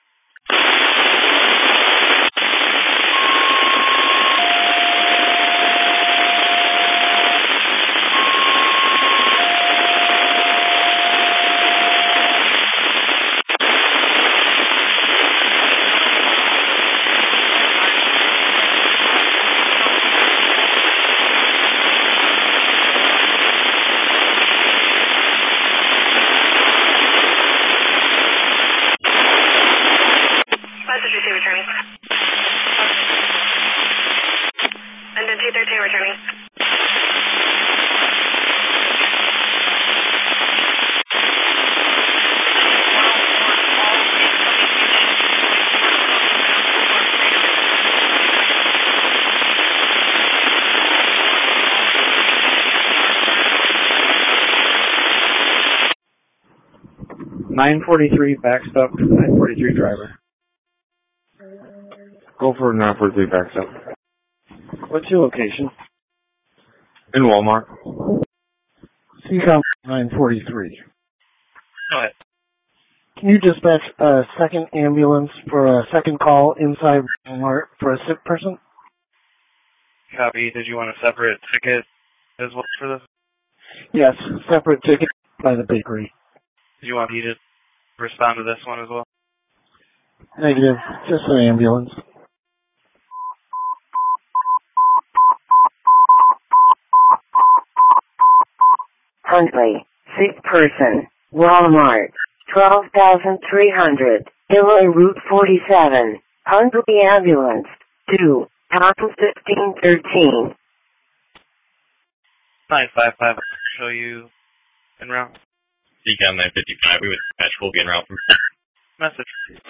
nine forty-three backstop, nine forty-three driver. Go for nine forty-three backstop. What's your location? In Walmart. Seacom nine forty-three. Go ahead. Can you dispatch a second ambulance for a second call inside Walmart for a sick person? Copy. Did you want a separate ticket as well for this? Yes, separate ticket by the bakery. Did you want heated? respond to this one as well. Negative. Just an ambulance. Huntley, sick person, Walmart, twelve thousand three hundred, Illinois Route forty-seven, Huntley ambulance, two, pound fifteen thirteen. nine five five, I'll show you en route. C CAM nine fifty-five, we would dispatch, we'll be en route from Message.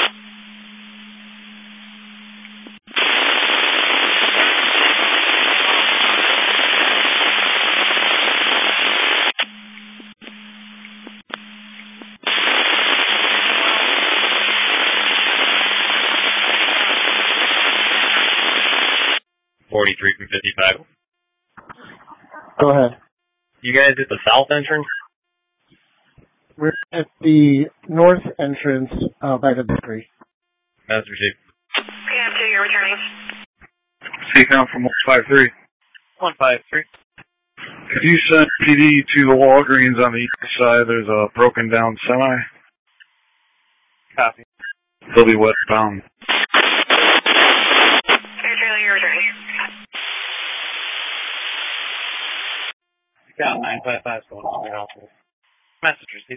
forty-three from fifty-five. Go ahead. You guys at the south entrance? We're at the north entrance uh, by the bakery. That's received. C M two, you're returning. C CAM from one five three. one five three. If you send P D to the Walgreens on the east side, there's a broken down semi. Copy. They'll be westbound. Air trailer, you're returning. Got nine five five going on your office. Message received.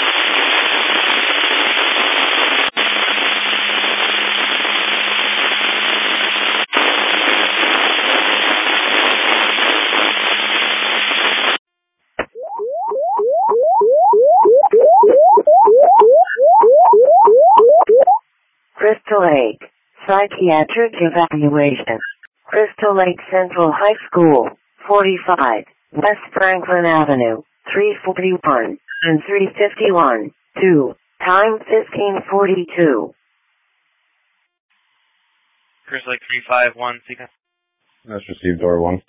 Crystal Lake, psychiatric evaluation. Crystal Lake Central High School, forty-five, West Franklin Avenue, three forty-one and three fifty-one, two, time fifteen forty-two. Chris Lake three five one, C CAM. That's received, door one.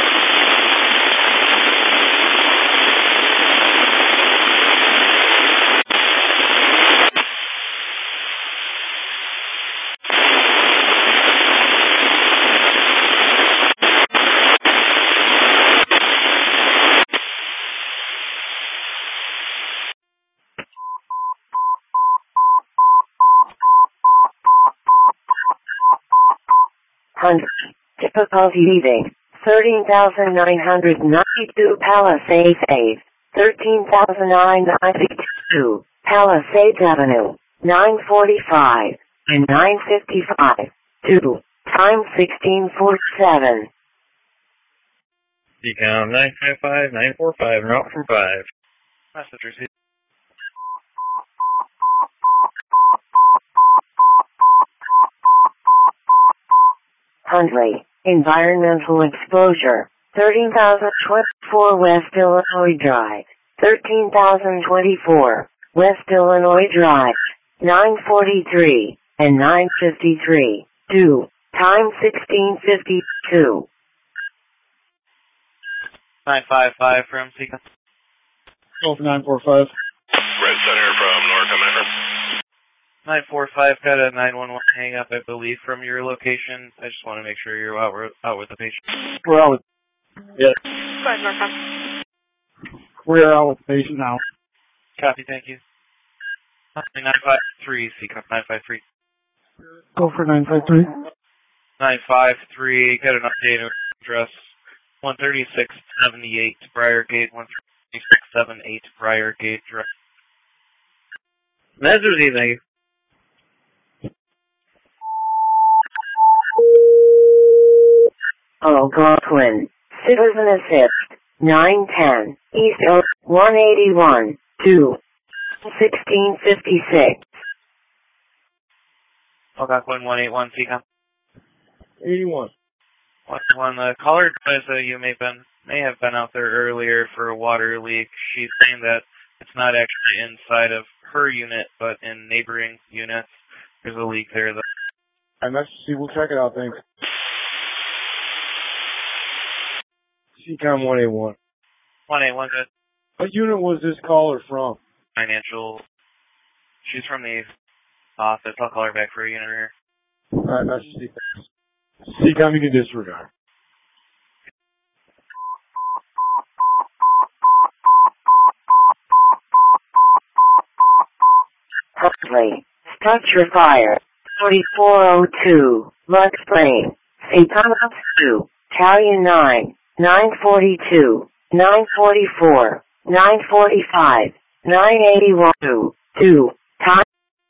Hunt, difficulty leaving, thirteen thousand nine hundred ninety-two Palisades Ave, thirteen thousand nine hundred ninety-two, Palisades Avenue, nine forty-five and nine fifty-five, two, time sixteen forty-seven. C CAM nine five five, nine four five, route from five. Message received. Huntley, environmental exposure, thirteen thousand twenty-four West Illinois Drive, thirteen thousand twenty-four West Illinois Drive, nine forty-three and nine fifty-three, two, time sixteen fifty-two. nine five five from C CAM. Golf nine four five. Red Center from Norcom Entrance. nine four five got a nine one one hang up, I believe, from your location. I just want to make sure you're out, out with the patient. We're out with. Yeah. Go ahead, Norcom. We're out with the patient now. Copy, thank you. nine five three, C CAM nine five three. Go for nine five three. nine five three, got an update address. one thirty-six seventy-eight Briargate, one thirty-six seventy-eight Briargate Drive. That's received, thank you. Algonquin, Citizen Assist, nine ten, East Oak, one eighty-one, two, sixteen fifty-six. Algonquin one eighty-one, C CAM. eighty-one. One, the caller advised that you may been may have been out there earlier for a water leak. She's saying that it's not actually inside of her unit, but in neighboring units. There's a leak there. That And let's see, we'll check it out, thanks. C CAM one eighty-one. one eighty-one, good. What unit was this caller from? Financial. She's from the office. I'll call her back for a unit here. Alright, that's C CAM. C CAM, you can disregard. Leslie. Structure fire. forty-four oh two. Lux Lane. Saint Thomas two. Italian nine. nine forty-two. nine forty-four. nine forty-five. nine eighty-one. two. Time.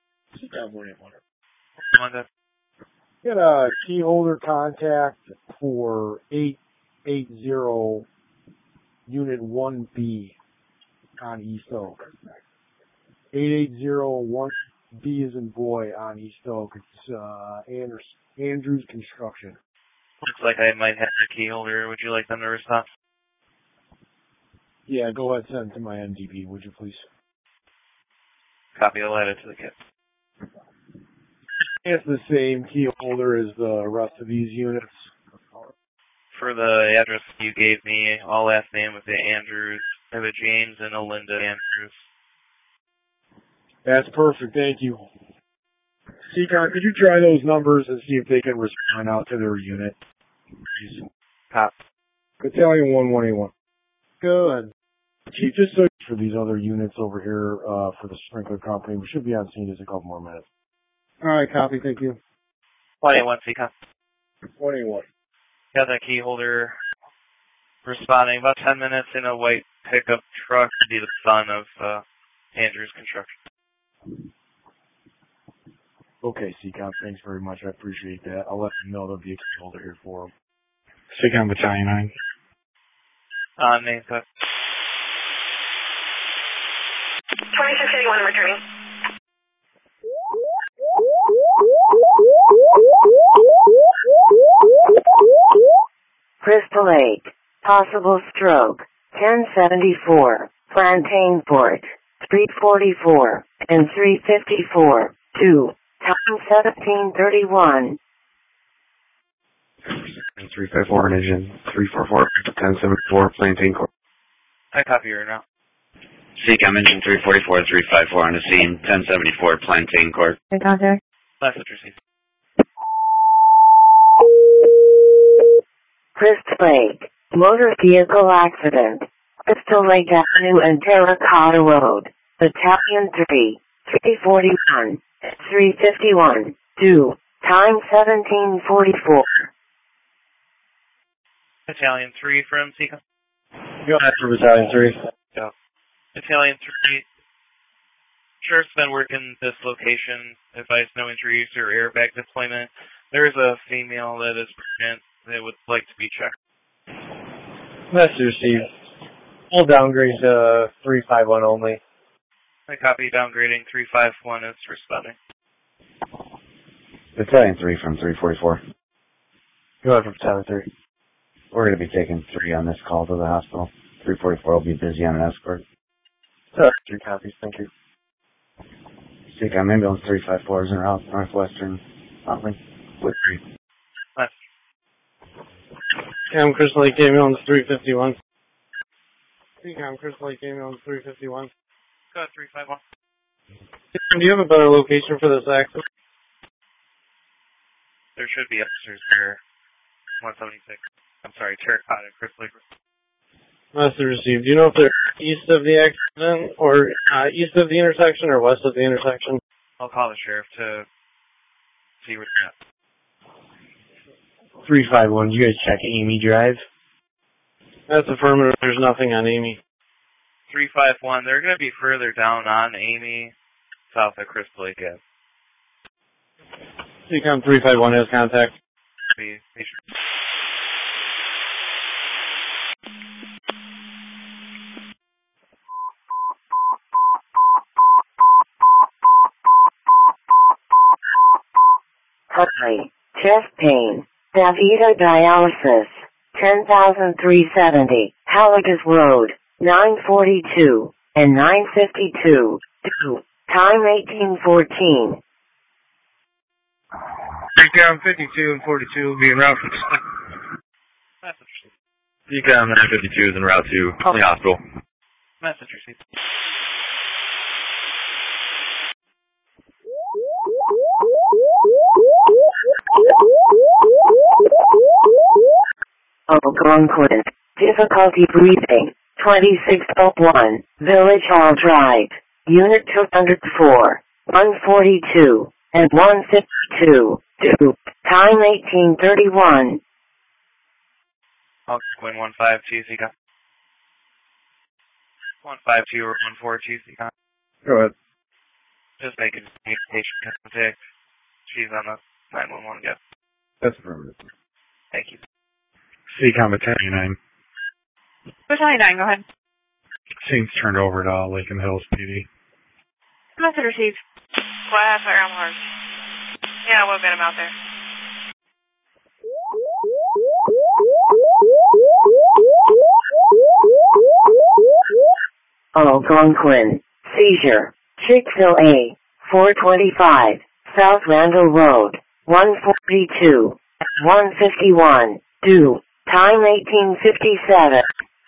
Get a key holder contact for eight eighty Unit one B on East Oak. eight eighty one B is in boy on East Oak. It's uh, Anders, Andrews Construction. Looks like I might have the key holder. Would you like them to respond? Yeah, go ahead, send it to my M D P, would you please? Copy, I'll add it to the kit. It's the same key holder as the rest of these units. For the address you gave me, all last name with the Andrews. I have a James and a Linda Andrews. That's perfect, thank you. C CON, could you try those numbers and see if they can respond out to their unit? Please. Cop. Battalion one one eight one. Good. Chief, just search for these other units over here uh, for the sprinkler company. We should be on scene in just a couple more minutes. All right, copy. Thank you. twenty-one, C CON. twenty-one. Got that key holder responding. About ten minutes in a white pickup truck to be the son of uh, Andrews Construction. Okay, C CON. Thanks very much. I appreciate that. I'll let them know there'll be a key holder here for them. C CON Battalion nine. Uh, name cut. twenty-six eighty-one returning. Crystal Lake. Possible stroke. ten seventy-four. Plantain Port. three forty-four and three fifty-four. two. Time seventeen thirty-one. three five four engine. three four four. ten seventy-four. Plantain Court. I copy her now. C COM engine three forty-four, three five four on the scene. ten seventy-four. Plantain Court. Contact. Message received. Crystal Lake. Motor vehicle accident. Crystal Lake Avenue and Terracotta Road. Battalion three. three forty-one. three fifty-one. two. Time seventeen forty-four. Battalion three from C COM. Go ahead for Battalion three. Yeah. Battalion three. Sheriff's been working this location. Advice no injuries or airbag deployment. There is a female that is pregnant that would like to be checked. Message received. We'll downgrade to three five one only. I copy downgrading three five one is responding. Battalion three from three forty-four. Go ahead for Battalion three. We're going to be taking three on this call to the hospital. three forty-four will be busy on an escort. Uh, three copies, thank you. C COM ambulance three five four is en route northwestern Motley with three. COM Crystal Lake ambulance three fifty-one. C COM Crystal Lake ambulance three fifty-one. Go ahead, three five one. Do you have a better location for this accident? There should be officers here. one seventy-six. I'm sorry, Terracotta, Crystal Lake. Message received. Do you know if they're east of the accident or uh, east of the intersection or west of the intersection? I'll call the sheriff to see where they're at. three five one, you guys check Amy Drive? That's affirmative. There's nothing on Amy. three five one, they're going to be further down on Amy, south of Crystal Lake Ave. C COM three five one has contact. Be patient. Huntley. Chest pain. Davida dialysis. ten thousand three hundred seventy. Halligas Road. nine forty-two and nine fifty-two. two. Time eighteen fourteen. C COM fifty-two and forty-two will be en route from C COM nine fifty-two is en route to the hospital. Message received. Algonquin. Difficulty breathing. twenty-six oh one. Village Hall Drive. Unit two hundred four. one forty-two, and one fifty-two. two. Time eighteen thirty-one. I'll Quinn one five two, Seacom. one five two or one four two, Seacom. Go ahead. Just making communication contact. She's on the nine one one, go. That's affirmative. Thank you. Seacom Battalion nine. Battalion nine, go ahead. Scene's turned over to Lake and Hills P D. Message received. Flat fire on horse. Yeah, we'll get him out there. Algonquin. Seizure. Chicksville A. four twenty-five. South Randall Road. one forty-two. one fifty-one. two. Time eighteen fifty-seven.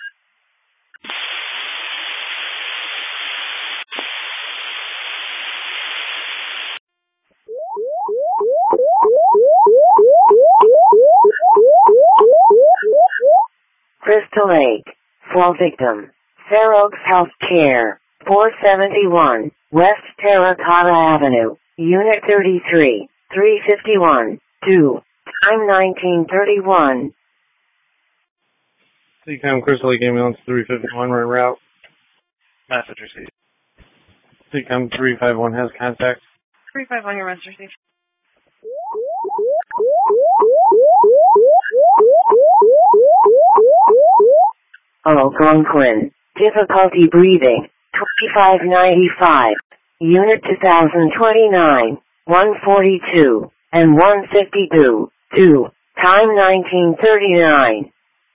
Crystal Lake. Fall victim. Fair Oaks Health Care. four seventy-one. West Terracotta Avenue. Unit thirty-three. three fifty-one. two. Time nineteen thirty-one. Seacom Crystal Lake Ambulance three fifty-one, we're en route. Message received. Seacom three five one has contact. three five one, your message received. Algonquin. Difficulty breathing. twenty-five ninety-five. Unit two thousand twenty-nine. one forty-two. And one fifty-two. two. Time nineteen thirty-nine.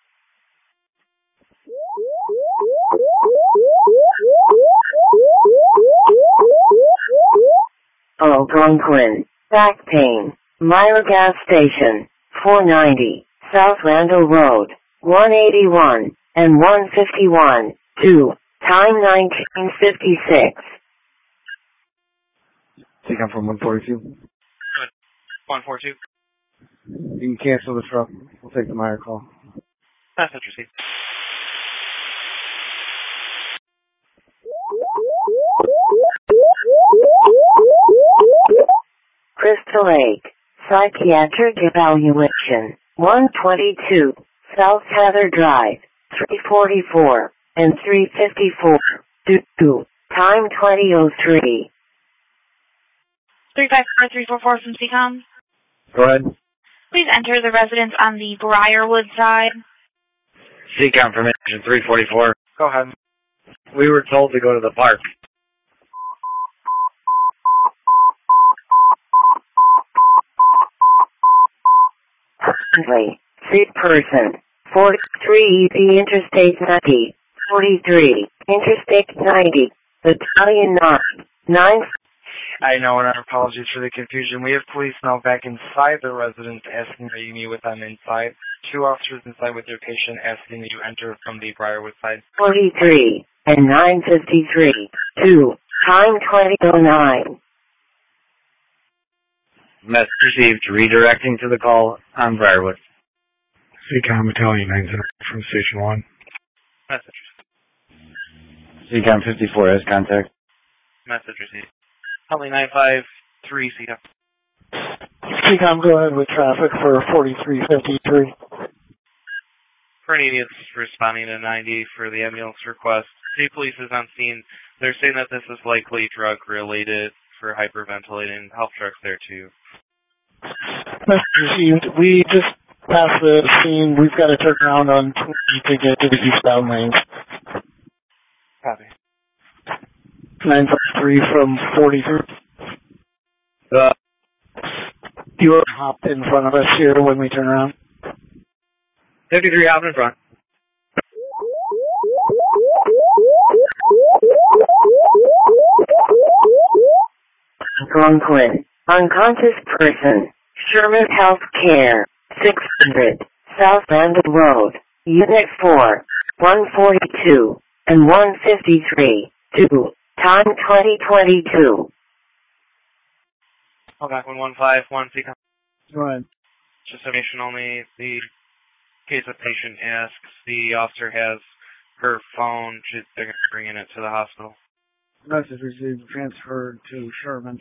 Algonquin. Back pain. Myra Gas Station. four ninety. South Randall Road. one eighty-one. And one fifty-one. two. Time nineteen fifty-six. Seacom from one forty-two. one four two. You can cancel the truck. We'll take the Meyer call. Message received. Crystal Lake. Psychiatric evaluation. one twenty-two. South Heather Drive. three forty-four. And three fifty-four. two. Time twenty oh three. three five four three four four from Seacom. Go ahead. Please enter the residence on the Briarwood side. Seacom from engine three forty-four. Go ahead. We were told to go to the park. Presently, sick person. forty-three the Interstate ninety. forty-three. Interstate ninety. Battalion nine. nine. I know, and our apologies for the confusion. We have police now back inside the residence asking that you meet with them inside. Two officers inside with your patient asking that you enter from the Briarwood side. forty-three. And nine fifty-three. two. Time twenty oh nine. Message received. Redirecting to the call on Briarwood. Seacom Battalion nine from Station one. Message. Seacom fifty-four has contact. Message received. Holly nine five three, Seacom. Seacom, go ahead with traffic for forty-three fifty-three. Current idiots responding to ninety for the ambulance request. City police is on scene. They're saying that this is likely drug related for hyperventilating. Health trucks there too. Message received. We just passed the scene. We've got to turn around on twenty to get to the eastbound lanes. Copy. nine five three from forty-three. Uh, You were hopped in front of us here when we turn around. fifty-three hopping in front. Algonquin. Unconscious person. Sherman Health Care. six hundred. South Randall Road. Unit four. one forty-two. And one fifty-three. two. Time twenty twenty-two. Call back one one five one, Seacom. Go ahead. Just information only. The case of patient asks, the officer has her phone. She, they're going to bring it to the hospital. Message received. Transferred to Sherman.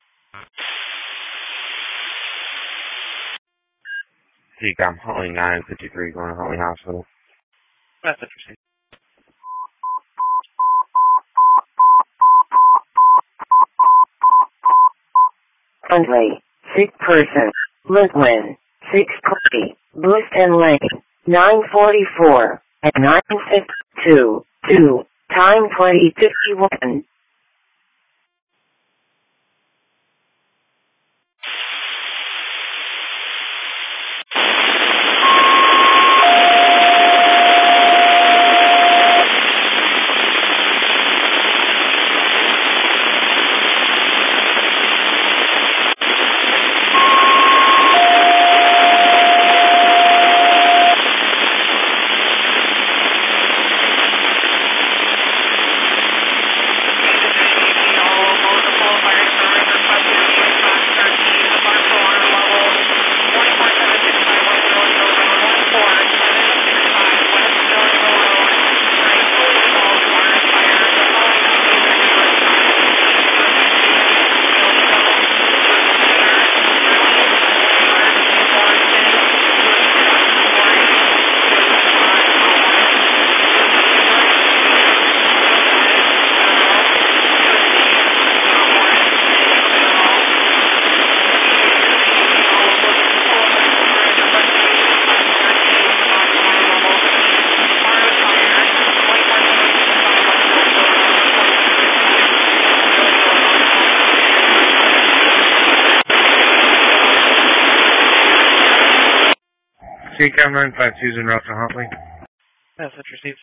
Seacom, Huntley nine fifty-three, going to Huntley Hospital. Message received. Huntley, sick person. Lidwin, six twenty, Bliston Lane, nine forty-four, at nine fifty-two, two, time twenty fifty-one. Seacom nine five two is en route to Huntley. Message received.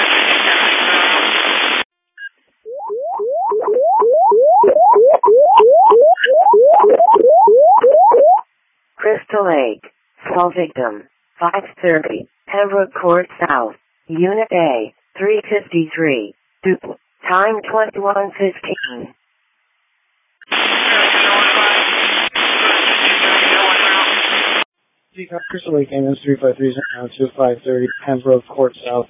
Crystal Lake, fall victim, five thirty, Pembroke Court South, Unit A, three fifty-three, two, time twenty-one fifteen. Seacom, Crystal Lake, ambulance three five three is now to five thirty, Pembroke Court South.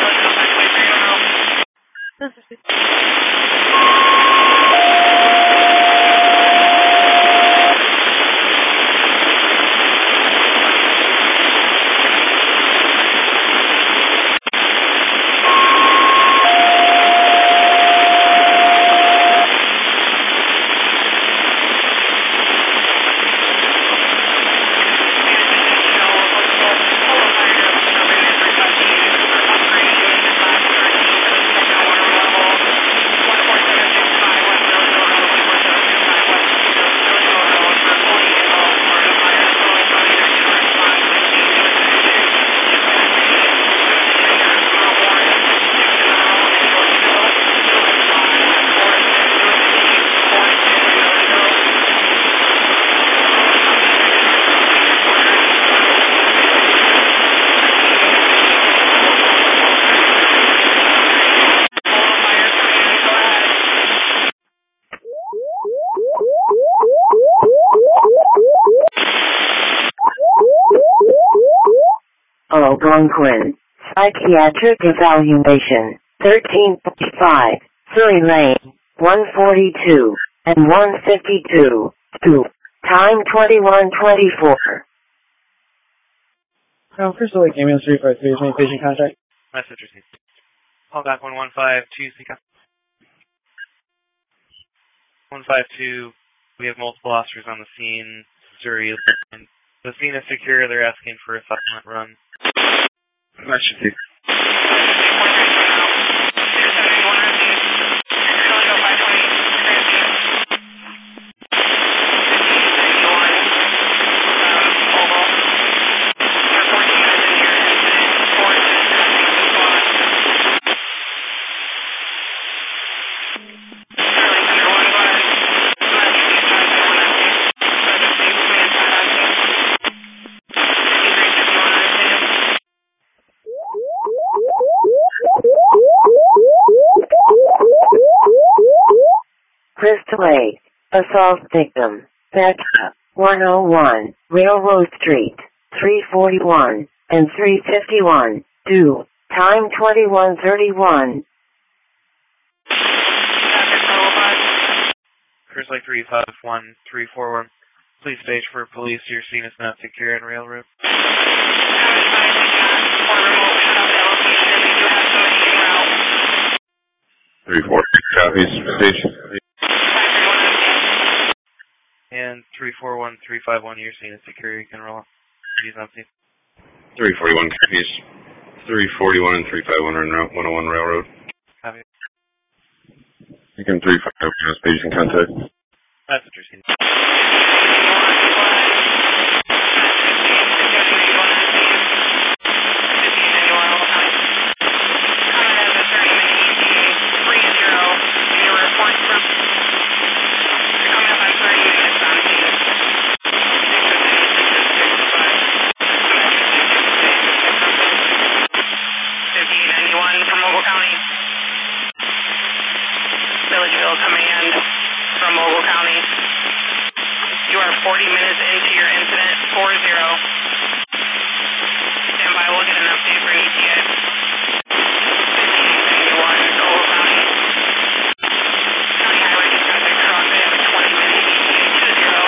Algonquin, psychiatric evaluation, thirteen fifty-five, Surrey Lane, one forty-two, and one fifty-two, two, time twenty-one twenty-four. Now, Crystal Lake, ambulance three five three is main patient contact. Message received. Call back one one five two, Seacom. one five two, we have multiple officers on the scene. Surrey Lane. The scene is secure. They're asking for a supplement run. That should be. Crystal Lake, assault victim, Becca, one oh one, Railroad Street, three forty-one, and three fifty-one, two, time twenty-one thirty-one. Chris Lake three five one three four one. Please stage for police. Your scene is not secure and railroad. Three four copies. Stage. And three four one three five one. Your scene is secure. You can roll. He's on scene. Three forty one copies. Three forty one and three five one are in route one oh one railroad. Copy. You can three five one stage in contact. Passenger scene. forty minutes into your incident, four zero. Stand by, we'll get an update for E T A. fifteen ninety-one, Ogle County. County Highway dispatch across, they have a twenty minute E T A, two zero.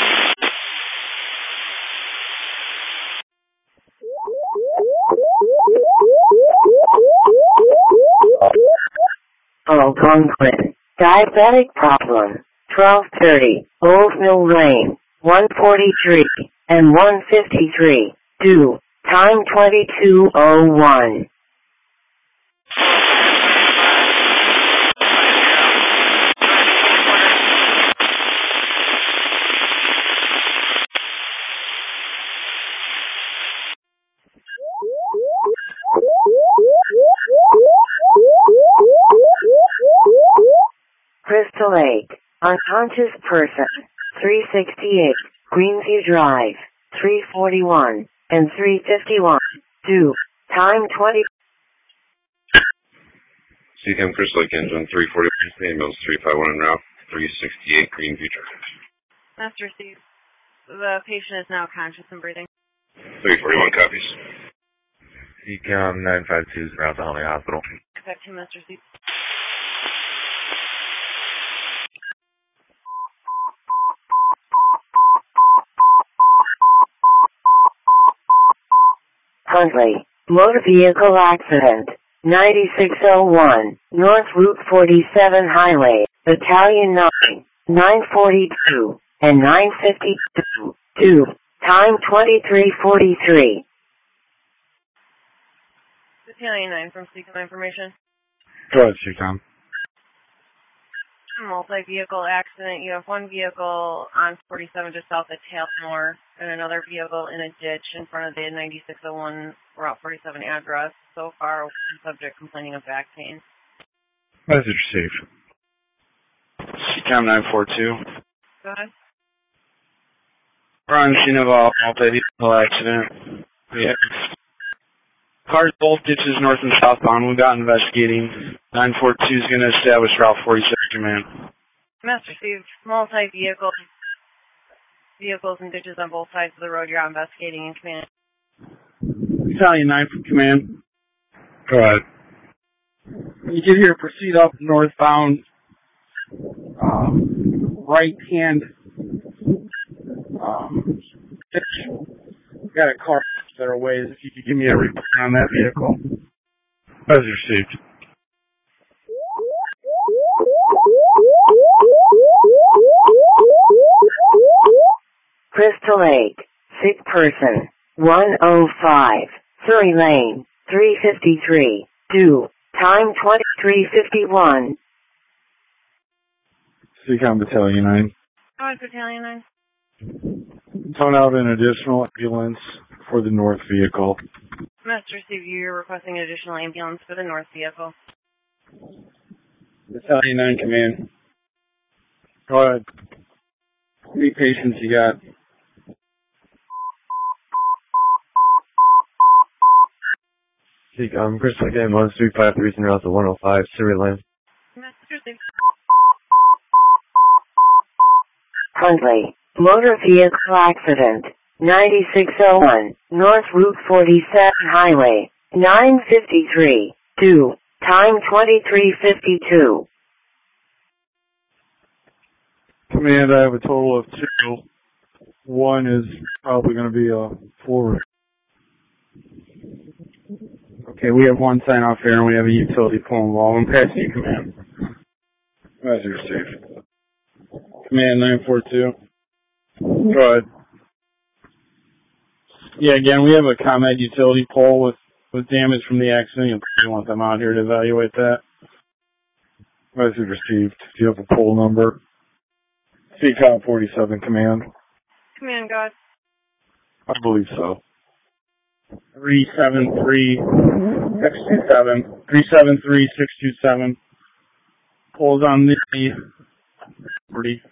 Algonquin. Diabetic problem. twelve thirty, Old Mill Lane, one forty-three, and one fifty-three, due, time twenty-two oh one. Crystal Lake. Unconscious person, three sixty-eight, Greenview Drive, three forty-one, and three fifty-one, due, time twenty. C C A M Crystal Lake Engine three forty-one, ambulance three five one en route, three sixty-eight, Greenview Drive. Master Steve, the patient is now conscious and breathing. three forty-one copies. C C A M nine five two is route to Huntley Hospital. Back to Master Steve. Huntley, motor vehicle accident, ninety-six oh one, North Route forty-seven Highway, Battalion nine, nine forty-two, and nine fifty-two, due, time twenty-three forty-three. Battalion nine from C C A M information. Go ahead, C C A M. Multi-vehicle accident. You have one vehicle on forty-seven just south of Tailmore and another vehicle in a ditch in front of the ninety-six oh one Route forty-seven address. So far, one subject complaining of back pain. Message received. C C A M nine four two. Go ahead. We're on scene of a multi-vehicle accident. We have cars both ditches north and southbound. We've got investigating. nine four two is going to establish Route forty-seven command. Master Steve, multi-vehicle vehicles and ditches on both sides of the road. You're investigating in command. Battalion nine from command. Go ahead. You can hear proceed up northbound, um, right hand. Um, got a car that are ways. If you could give me a report on that vehicle. Message received. Crystal Lake, sick person, one oh five, Surrey Lane, three fifty-three, due, time twenty-three fifty-one. C C A M Battalion nine. Go ahead, Battalion nine. Tone out an additional ambulance for the north vehicle. Master Steve, you're requesting an additional ambulance for the north vehicle. Battalion nine command. Go ahead. How many patients you got? C C A M Crystal Lake ambulance three five three is en route to one oh five, Surrey Lane. Master Steve. Huntley, motor vehicle accident, ninety-six oh one, North Route forty-seven Highway, nine fifty-three, due, time twenty-three fifty-two. Command, I have a total of two. One is probably going to be a four. Okay, we have one sign off here and we have a utility pole involved. I'm passing you, Command. As you received. Command nine four two. Go ahead. Yeah, again, we have a ComEd utility pole with, with damage from the accident. You want them out here to evaluate that. As you received. Do you have a pole number? C COM forty-seven, Command. Command, go ahead. I believe so. three seven three six two seven. three seven three six two seven. Poles on the property.